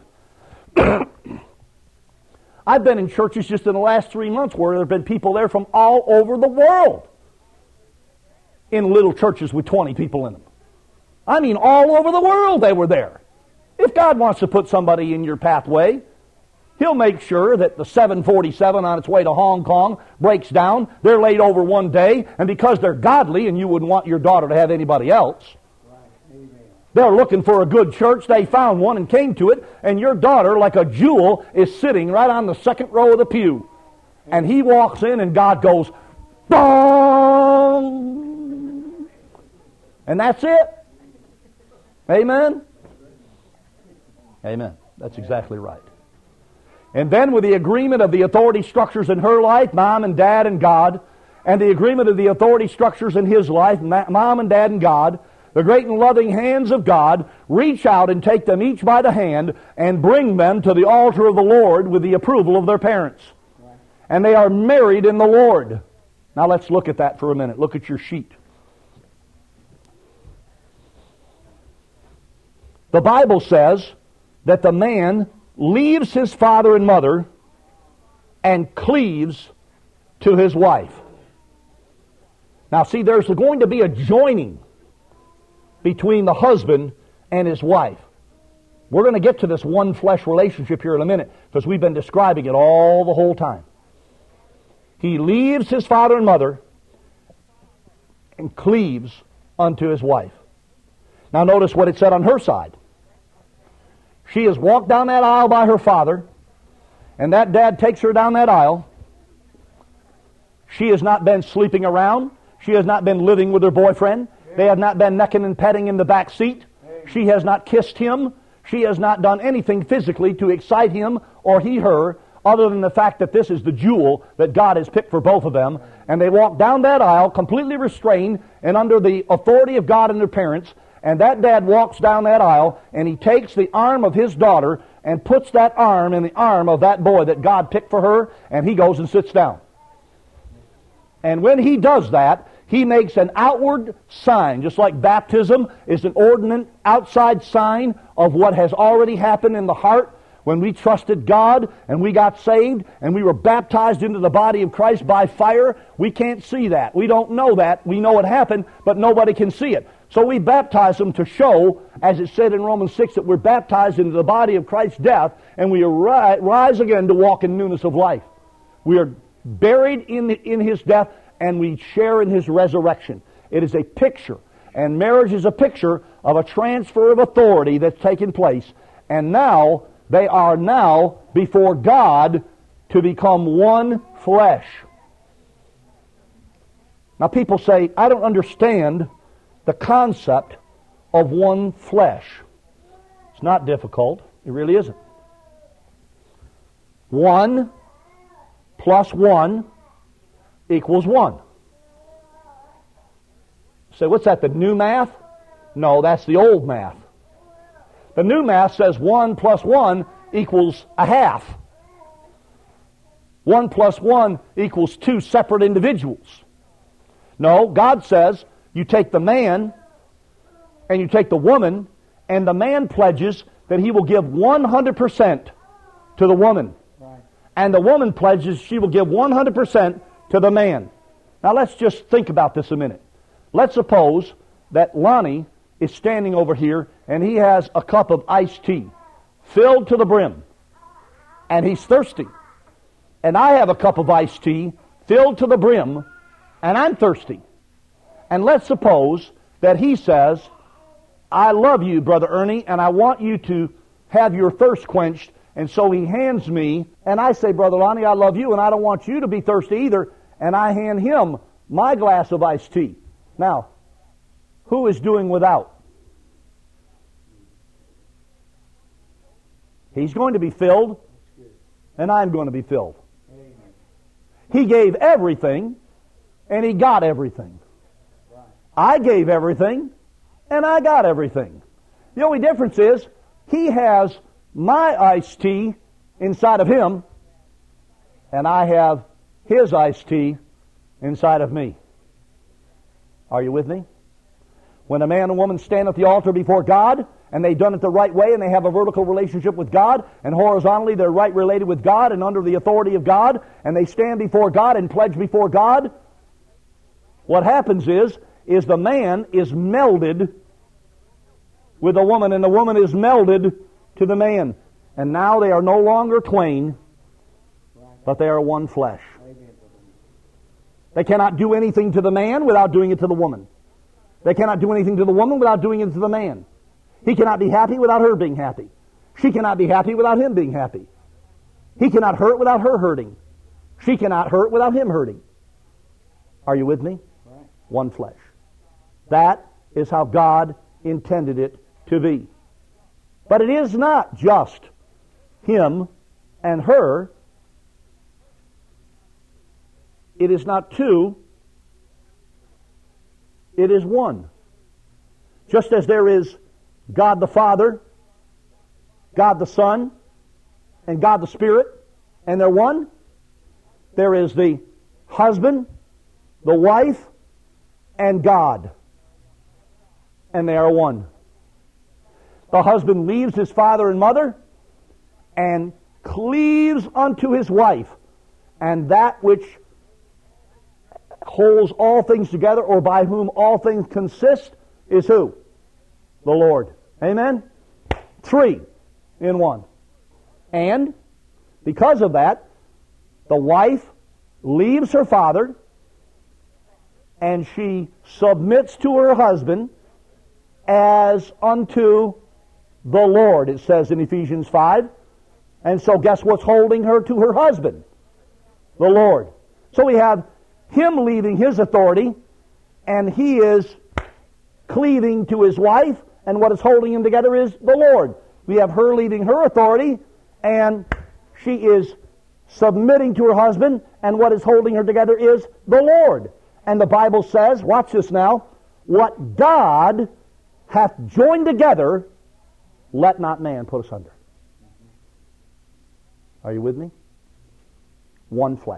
I've been in churches just in the last three months where there have been people there from all over the world in little churches with twenty people in them. I mean, all over the world they were there. If God wants to put somebody in your pathway, He'll make sure that the seven forty-seven on its way to Hong Kong breaks down. They're laid over one day, and because they're godly, and you wouldn't want your daughter to have anybody else, they're looking for a good church. They found one and came to it, and your daughter, like a jewel, is sitting right on the second row of the pew. And he walks in, and God goes, bong! And that's it. Amen? Amen. That's exactly right. And then with the agreement of the authority structures in her life, mom and dad and God, and the agreement of the authority structures in his life, mom and dad and God, the great and loving hands of God reach out and take them each by the hand and bring them to the altar of the Lord with the approval of their parents. Right. And they are married in the Lord. Now let's look at that for a minute. Look at your sheet. The Bible says that the man leaves his father and mother and cleaves to his wife. Now see, there's going to be a joining between the husband and his wife. We're going to get to this one flesh relationship here in a minute because we've been describing it all the whole time. He leaves his father and mother and cleaves unto his wife. Now notice what it said on her side. She has walked down that aisle by her father, and that dad takes her down that aisle. She has not been sleeping around. She has not been living with her boyfriend. They have not been necking and petting in the back seat. She has not kissed him. She has not done anything physically to excite him or he her, other than the fact that this is the jewel that God has picked for both of them. And they walk down that aisle completely restrained and under the authority of God and their parents. And that dad walks down that aisle and he takes the arm of his daughter and puts that arm in the arm of that boy that God picked for her, and he goes and sits down. And when he does that, he makes an outward sign, just like baptism is an ordinate outside sign of what has already happened in the heart. When we trusted God and we got saved and we were baptized into the body of Christ by fire, we can't see that. We don't know that. We know it happened, but nobody can see it. So we baptize them to show, as it said in Romans six, that we're baptized into the body of Christ's death and we rise again to walk in newness of life. We are buried in, in His death and we share in His resurrection. It is a picture, and marriage is a picture of a transfer of authority that's taken place, and now they are now before God to become one flesh. Now people say, I don't understand the concept of one flesh. It's not difficult. It really isn't. One plus one equals one. So what's that, the new math? No, that's the old math. The new math says one plus one equals a half. One plus one equals two separate individuals. No, God says you take the man and you take the woman, and the man pledges that he will give one hundred percent to the woman. Right. And the woman pledges she will give one hundred percent to the man. Now let's just think about this a minute. Let's suppose that Lonnie is standing over here and he has a cup of iced tea filled to the brim, and he's thirsty. And I have a cup of iced tea filled to the brim, and I'm thirsty. And let's suppose that he says, I love you, Brother Ernie, and I want you to have your thirst quenched. And so he hands me, and I say, Brother Lonnie, I love you, and I don't want you to be thirsty either. And I hand him my glass of iced tea. Now, who is doing without? He's going to be filled, and I'm going to be filled. He gave everything, and he got everything. I gave everything, and I got everything. The only difference is, he has my iced tea inside of him, and I have his iced tea inside of me. Are you with me? When a man and woman stand at the altar before God, and they've done it the right way, and they have a vertical relationship with God, and horizontally they're right related with God and under the authority of God, and they stand before God and pledge before God, what happens is, is the man is melded with the woman, and the woman is melded to the man. And now they are no longer twain, but they are one flesh. They cannot do anything to the man without doing it to the woman. They cannot do anything to the woman without doing it to the man. He cannot be happy without her being happy. She cannot be happy without him being happy. He cannot hurt without her hurting. She cannot hurt without him hurting. Are you with me? Right. One flesh. That is how God intended it to be. But it is not just him and her. It is not two. It is one. Just as there is God the Father, God the Son, and God the Spirit, and they're one, there is the husband, the wife, and God, and they are one. The husband leaves his father and mother and cleaves unto his wife, and that which holds all things together, or by whom all things consist, is who? The Lord. Amen? Three in one. And because of that, the wife leaves her father and she submits to her husband as unto the Lord, it says in Ephesians five. And so guess what's holding her to her husband? The Lord. So we have him leaving his authority, and he is cleaving to his wife, and what is holding him together is the Lord. We have her leaving her authority, and she is submitting to her husband, and what is holding her together is the Lord. And the Bible says, watch this now, what God hath joined together, let not man put asunder. Are you with me? One flesh.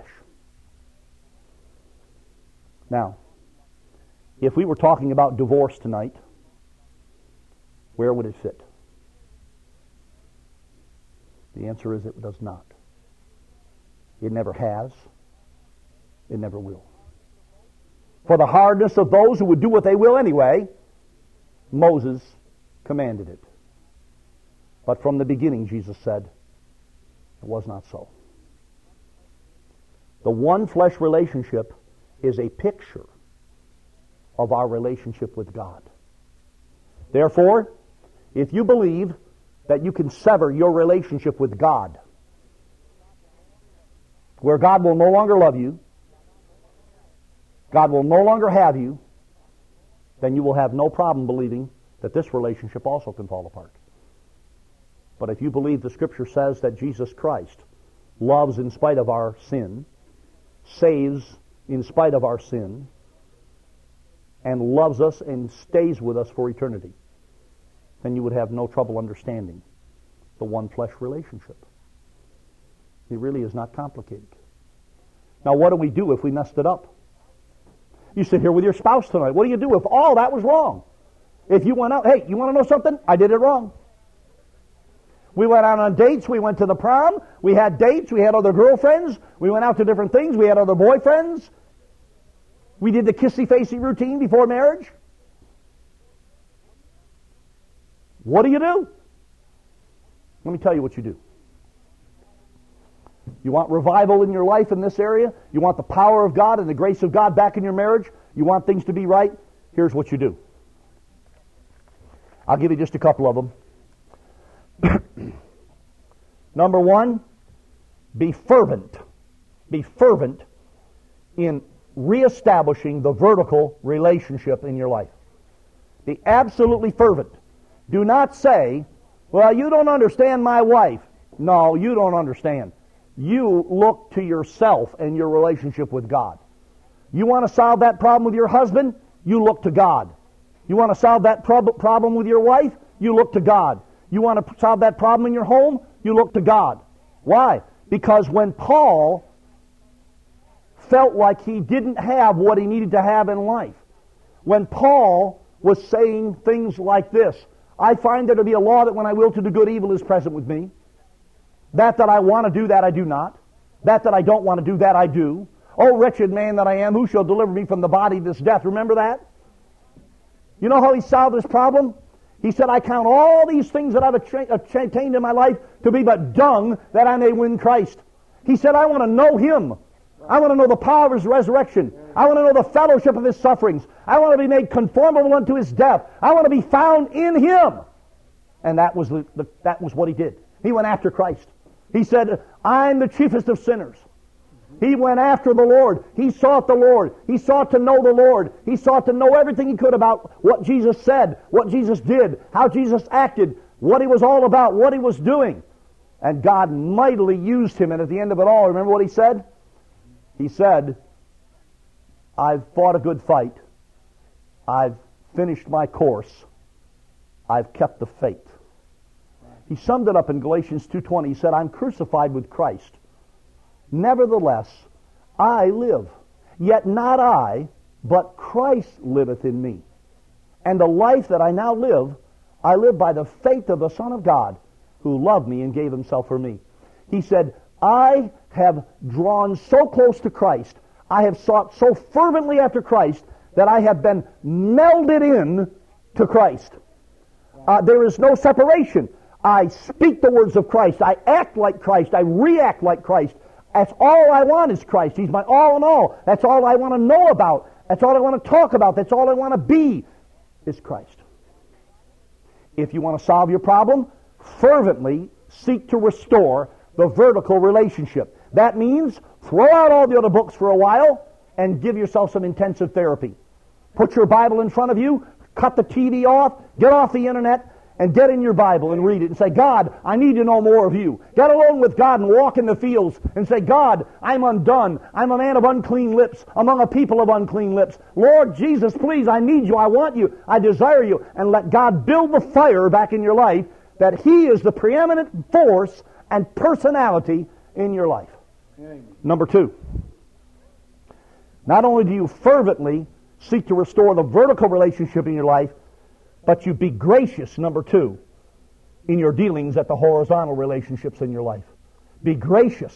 Now, if we were talking about divorce tonight, where would it fit? The answer is it does not. It never has. It never will. For the hardness of those who would do what they will anyway, Moses commanded it. But from the beginning, Jesus said, it was not so. The one flesh relationship is a picture of our relationship with God. Therefore, if you believe that you can sever your relationship with God, where God will no longer love you, God will no longer have you, then you will have no problem believing that this relationship also can fall apart. But if you believe the Scripture says that Jesus Christ loves in spite of our sin, saves in spite of our sin, and loves us and stays with us for eternity, then you would have no trouble understanding the one flesh relationship. It really is not complicated. Now, what do we do if we messed it up? You sit here with your spouse tonight. What do you do if all that was wrong? If you went out, hey, you want to know something? I did it wrong. We went out on dates. We went to the prom. We had dates. We had other girlfriends. We went out to different things. We had other boyfriends. We did the kissy-facey routine before marriage. What do you do? Let me tell you what you do. You want revival in your life in this area? You want the power of God and the grace of God back in your marriage? You want things to be right? Here's what you do. I'll give you just a couple of them. Number one, be fervent. Be fervent in reestablishing the vertical relationship in your life. Be absolutely fervent. Do not say, well, you don't understand my wife. No, you don't understand. You look to yourself and your relationship with God. You want to solve that problem with your husband? You look to God. You want to solve that prob- problem with your wife? You look to God. You want to solve that problem in your home? You look to God. Why? Because when Paul felt like he didn't have what he needed to have in life, when Paul was saying things like this, I find there to be a law that when I will to do good, evil is present with me. That that I want to do, that I do not. That that I don't want to do, that I do. Oh, wretched man that I am, who shall deliver me from the body of this death? Remember that? You know how he solved this problem? He said, I count all these things that I've attained in my life to be but dung that I may win Christ. He said, I want to know Him. I want to know the power of His resurrection. I want to know the fellowship of His sufferings. I want to be made conformable unto His death. I want to be found in Him. And that was, the, the, that was what he did. He went after Christ. He said, I'm the chiefest of sinners. He went after the Lord. He sought the Lord. He sought to know the Lord. He sought to know everything he could about what Jesus said, what Jesus did, how Jesus acted, what He was all about, what He was doing. And God mightily used him. And at the end of it all, remember what he said? He said, I've fought a good fight. I've finished my course. I've kept the faith. He summed it up in Galatians two twenty. He said, I'm crucified with Christ. Nevertheless, I live. Yet not I, but Christ liveth in me. And the life that I now live, I live by the faith of the Son of God, who loved me and gave Himself for me. He said, I have drawn so close to Christ, I have sought so fervently after Christ, that I have been melded in to Christ. Uh, there is no separation. I speak the words of Christ. I act like Christ. I react like Christ. That's all I want is Christ. He's my all in all. That's all I want to know about. That's all I want to talk about. That's all I want to be is Christ. If you want to solve your problem, fervently seek to restore the vertical relationship. That means throw out all the other books for a while and give yourself some intensive therapy. Put your Bible in front of you, cut the T V off, get off the internet, and get in your Bible and read it and say, God, I need to know more of you. Get alone with God and walk in the fields and say, God, I'm undone. I'm a man of unclean lips among a people of unclean lips. Lord Jesus, please, I need you. I want you. I desire you. And let God build the fire back in your life that He is the preeminent force and personality in your life. Amen. Number two, not only do you fervently seek to restore the vertical relationship in your life, but you be gracious, number two, in your dealings at the horizontal relationships in your life. Be gracious.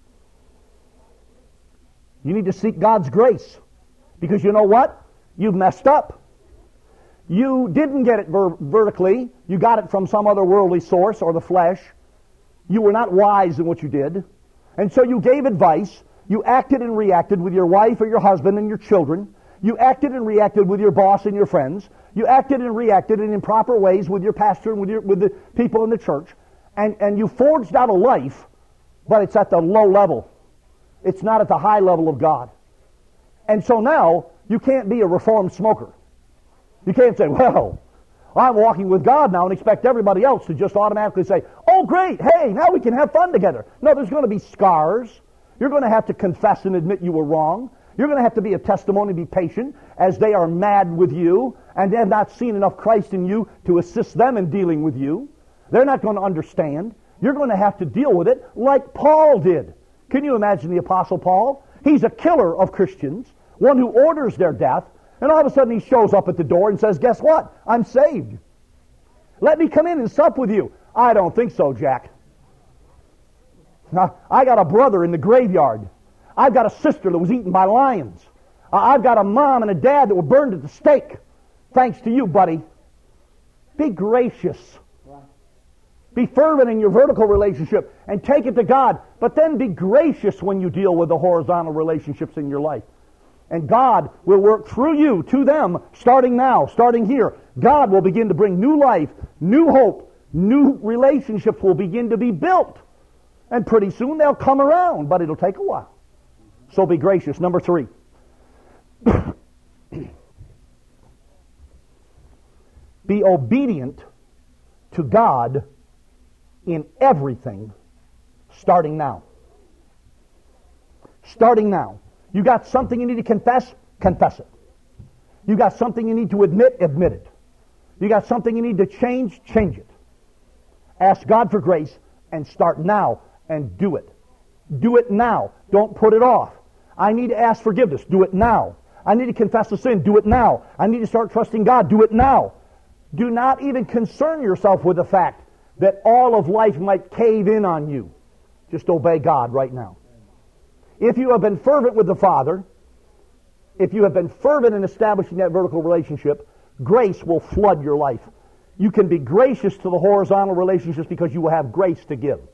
You need to seek God's grace. Because you know what? You've messed up. You didn't get it ver- vertically. You got it from some other worldly source or the flesh. You were not wise in what you did. And so you gave advice. You acted and reacted with your wife or your husband and your children. You acted and reacted with your boss and your friends. You acted and reacted in improper ways with your pastor and with, your, with the people in the church. And, and you forged out a life, but it's at the low level. It's not at the high level of God. And so now, you can't be a reformed smoker. You can't say, well, I'm walking with God now and expect everybody else to just automatically say, oh great, hey, now we can have fun together. No, there's going to be scars. You're going to have to confess and admit you were wrong. You're going to have to be a testimony, be patient, as they are mad with you and have not seen enough Christ in you to assist them in dealing with you. They're not going to understand. You're going to have to deal with it like Paul did. Can you imagine the Apostle Paul? He's a killer of Christians, one who orders their death, and all of a sudden he shows up at the door and says, guess what? I'm saved. Let me come in and sup with you. I don't think so, Jack. Now, I got a brother in the graveyard. I've got a sister that was eaten by lions. I've got a mom and a dad that were burned at the stake. Thanks to you, buddy. Be gracious. Be fervent in your vertical relationship and take it to God. But then be gracious when you deal with the horizontal relationships in your life. And God will work through you to them, starting now, starting here. God will begin to bring new life, new hope, new relationships will begin to be built. And pretty soon they'll come around, but it'll take a while. So be gracious. Number three. Be obedient to God in everything, starting now. Starting now. You got something you need to confess? Confess it. You got something you need to admit? Admit it. You got something you need to change? Change it. Ask God for grace and start now and do it. Do it now. Don't put it off. I need to ask forgiveness. Do it now. I need to confess a sin. Do it now. I need to start trusting God. Do it now. Do not even concern yourself with the fact that all of life might cave in on you. Just obey God right now. If you have been fervent with the Father, if you have been fervent in establishing that vertical relationship, grace will flood your life. You can be gracious to the horizontal relationships because you will have grace to give.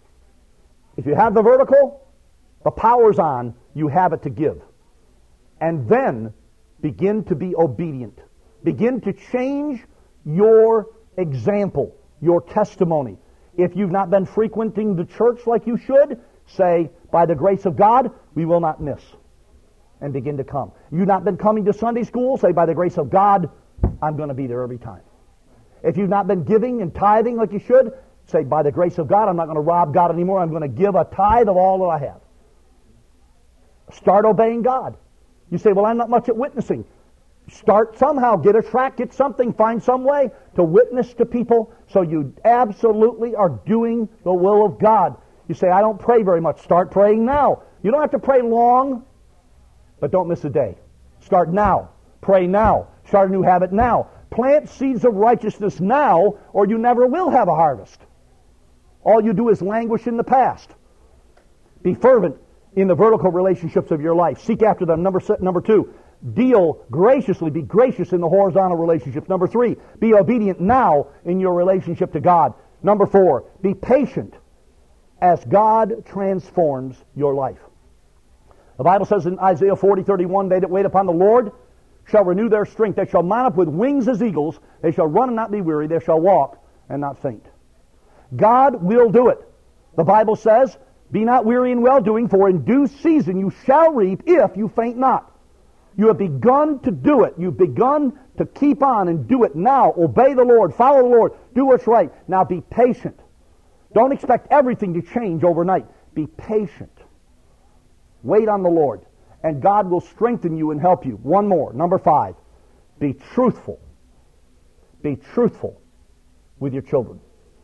If you have the vertical, the power's on, you have it to give. And then begin to be obedient. Begin to change your example, your testimony. If you've not been frequenting the church like you should, say, by the grace of God, we will not miss. And begin to come. You've not been coming to Sunday school, say, by the grace of God, I'm going to be there every time. If you've not been giving and tithing like you should, say, by the grace of God, I'm not going to rob God anymore. I'm going to give a tithe of all that I have. Start obeying God. You say, well, I'm not much at witnessing. Start somehow. Get a tract. Get something. Find some way to witness to people so you absolutely are doing the will of God. You say, I don't pray very much. Start praying now. You don't have to pray long, but don't miss a day. Start now. Pray now. Start a new habit now. Plant seeds of righteousness now, or you never will have a harvest. All you do is languish in the past. Be fervent in the vertical relationships of your life. Seek after them. Number, number two, deal graciously. Be gracious in the horizontal relationships. Number three, be obedient now in your relationship to God. Number four, be patient as God transforms your life. The Bible says in Isaiah forty thirty-one, they that wait upon the Lord shall renew their strength. They shall mount up with wings as eagles. They shall run and not be weary. They shall walk and not faint. God will do it. The Bible says, be not weary in well-doing, for in due season you shall reap if you faint not. You have begun to do it. You've begun to keep on and do it now. Obey the Lord. Follow the Lord. Do what's right. Now be patient. Don't expect everything to change overnight. Be patient. Wait on the Lord. And God will strengthen you and help you. One more. Number five. Be truthful. Be truthful with your children.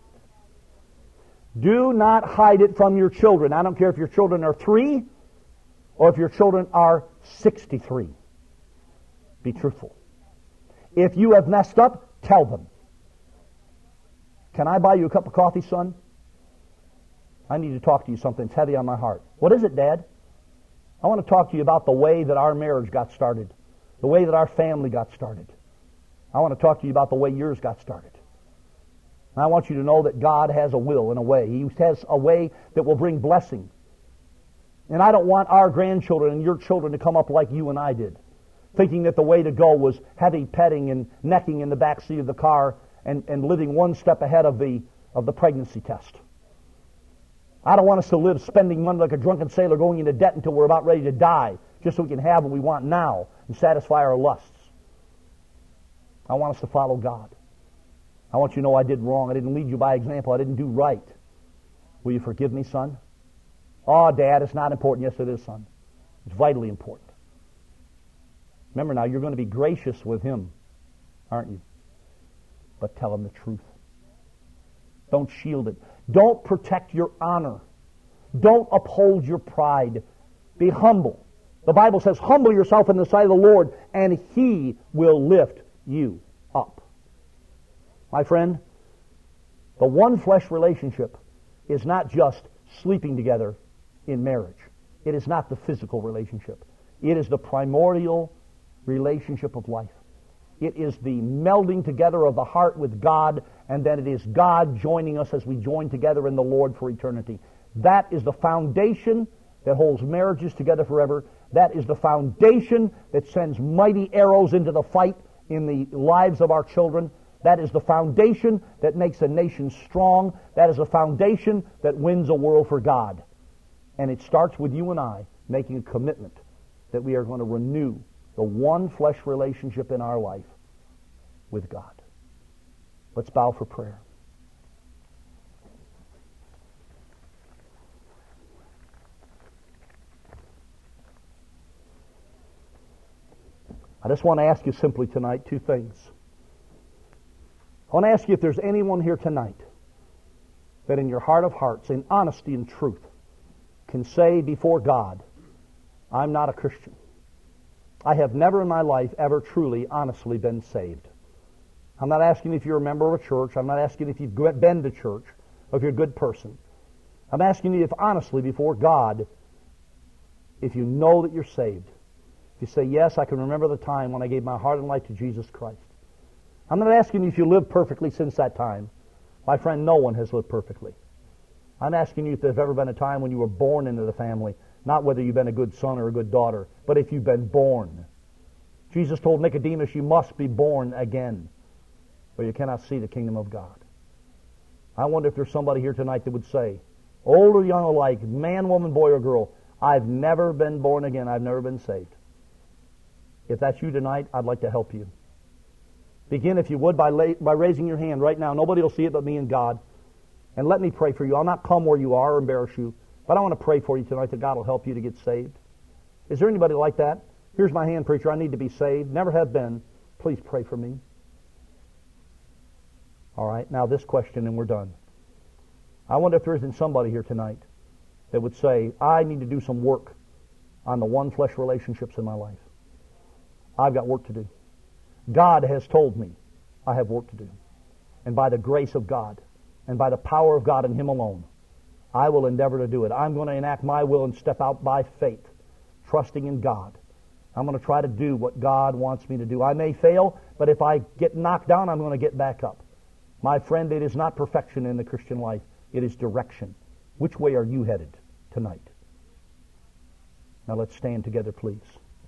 Do not hide it from your children. I don't care if your children are three or if your children are sixty-three. Be truthful. If you have messed up, tell them. Can I buy you a cup of coffee, son? I need to talk to you. Something's heavy on my heart. What is it, Dad? I want to talk to you about the way that our marriage got started, the way that our family got started. I want to talk to you about the way yours got started. And I want you to know that God has a will and a way. He has a way that will bring blessing. And I don't want our grandchildren and your children to come up like you and I did, thinking that the way to go was heavy petting and necking in the back seat of the car and, and living one step ahead of the, of the pregnancy test. I don't want us to live spending money like a drunken sailor going into debt until we're about ready to die, just so we can have what we want now and satisfy our lusts. I want us to follow God. I want you to know I did wrong. I didn't lead you by example. I didn't do right. Will you forgive me, son? Oh, Dad, it's not important. Yes, it is, son. It's vitally important. Remember now, you're going to be gracious with him, aren't you? But tell him the truth. Don't shield it. Don't protect your honor. Don't uphold your pride. Be humble. The Bible says, humble yourself in the sight of the Lord, and he will lift you up. My friend, the one flesh relationship is not just sleeping together in marriage. It is not the physical relationship. It is the primordial relationship of life. It is the melding together of the heart with God, and then it is God joining us as we join together in the Lord for eternity. That is the foundation that holds marriages together forever. That is the foundation that sends mighty arrows into the fight in the lives of our children. That is the foundation that makes a nation strong. That is the foundation that wins a world for God. And it starts with you and I making a commitment that we are going to renew the one flesh relationship in our life with God. Let's bow for prayer. I just want to ask you simply tonight two things. I want to ask you if there's anyone here tonight that in your heart of hearts, in honesty and truth, can say before God, I'm not a Christian. I have never in my life ever truly, honestly been saved. I'm not asking if you're a member of a church. I'm not asking if you've been to church or if you're a good person. I'm asking you if honestly before God, if you know that you're saved. If you say, yes, I can remember the time when I gave my heart and life to Jesus Christ. I'm not asking you if you lived perfectly since that time. My friend, no one has lived perfectly. I'm asking you if there's ever been a time when you were born into the family, not whether you've been a good son or a good daughter, but if you've been born. Jesus told Nicodemus, you must be born again, or you cannot see the kingdom of God. I wonder if there's somebody here tonight that would say, old or young alike, man, woman, boy, or girl, I've never been born again. I've never been saved. If that's you tonight, I'd like to help you. Begin, if you would, by, la- by raising your hand right now. Nobody will see it but me and God. And let me pray for you. I'll not come where you are or embarrass you, but I want to pray for you tonight that God will help you to get saved. Is there anybody like that? Here's my hand, preacher. I need to be saved. Never have been. Please pray for me. All right, now this question and we're done. I wonder if there isn't somebody here tonight that would say, I need to do some work on the one flesh relationships in my life. I've got work to do. God has told me I have work to do. And by the grace of God and by the power of God and Him alone, I will endeavor to do it. I'm going to enact my will and step out by faith, trusting in God. I'm going to try to do what God wants me to do. I may fail, but if I get knocked down, I'm going to get back up. My friend, it is not perfection in the Christian life. It is direction. Which way are you headed tonight? Now let's stand together, please.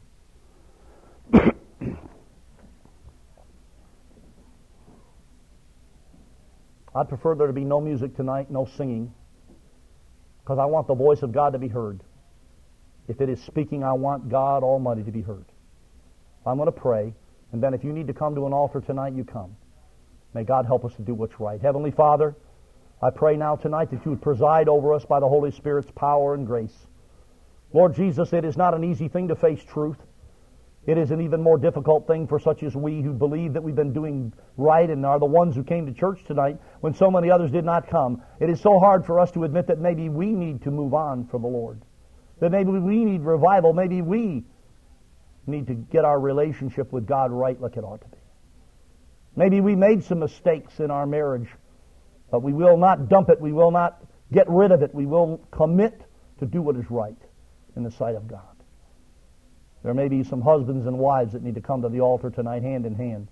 I'd prefer there to be no music tonight, no singing, because I want the voice of God to be heard. If it is speaking, I want God Almighty to be heard. I'm going to pray, and then if you need to come to an altar tonight, you come. May God help us to do what's right. Heavenly Father, I pray now tonight that you would preside over us by the Holy Spirit's power and grace. Lord Jesus, it is not an easy thing to face truth. It is an even more difficult thing for such as we who believe that we've been doing right and are the ones who came to church tonight when so many others did not come. It is so hard for us to admit that maybe we need to move on for the Lord. That maybe we need revival. Maybe we need to get our relationship with God right like it ought to be. Maybe we made some mistakes in our marriage, but we will not dump it. We will not get rid of it. We will commit to do what is right in the sight of God. There may be some husbands and wives that need to come to the altar tonight hand in hand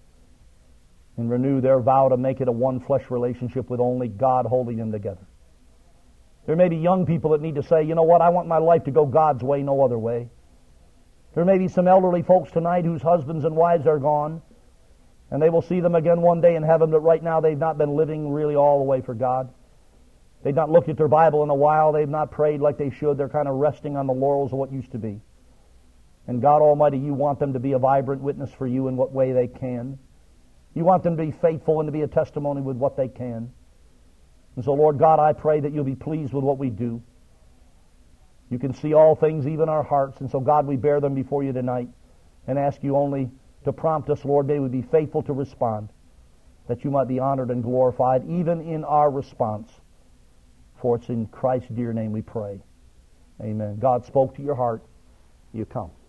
and renew their vow to make it a one flesh relationship with only God holding them together. There may be young people that need to say, you know what, I want my life to go God's way, no other way. There may be some elderly folks tonight whose husbands and wives are gone, and they will see them again one day in heaven, but right now they've not been living really all the way for God. They've not looked at their Bible in a while. They've not prayed like they should. They're kind of resting on the laurels of what used to be. And God Almighty, you want them to be a vibrant witness for you in what way they can. You want them to be faithful and to be a testimony with what they can. And so, Lord God, I pray that you'll be pleased with what we do. You can see all things, even our hearts. And so, God, we bear them before you tonight and ask you only to prompt us, Lord. May we be faithful to respond, that you might be honored and glorified even in our response. For it's in Christ's dear name we pray. Amen. God spoke to your heart. You come.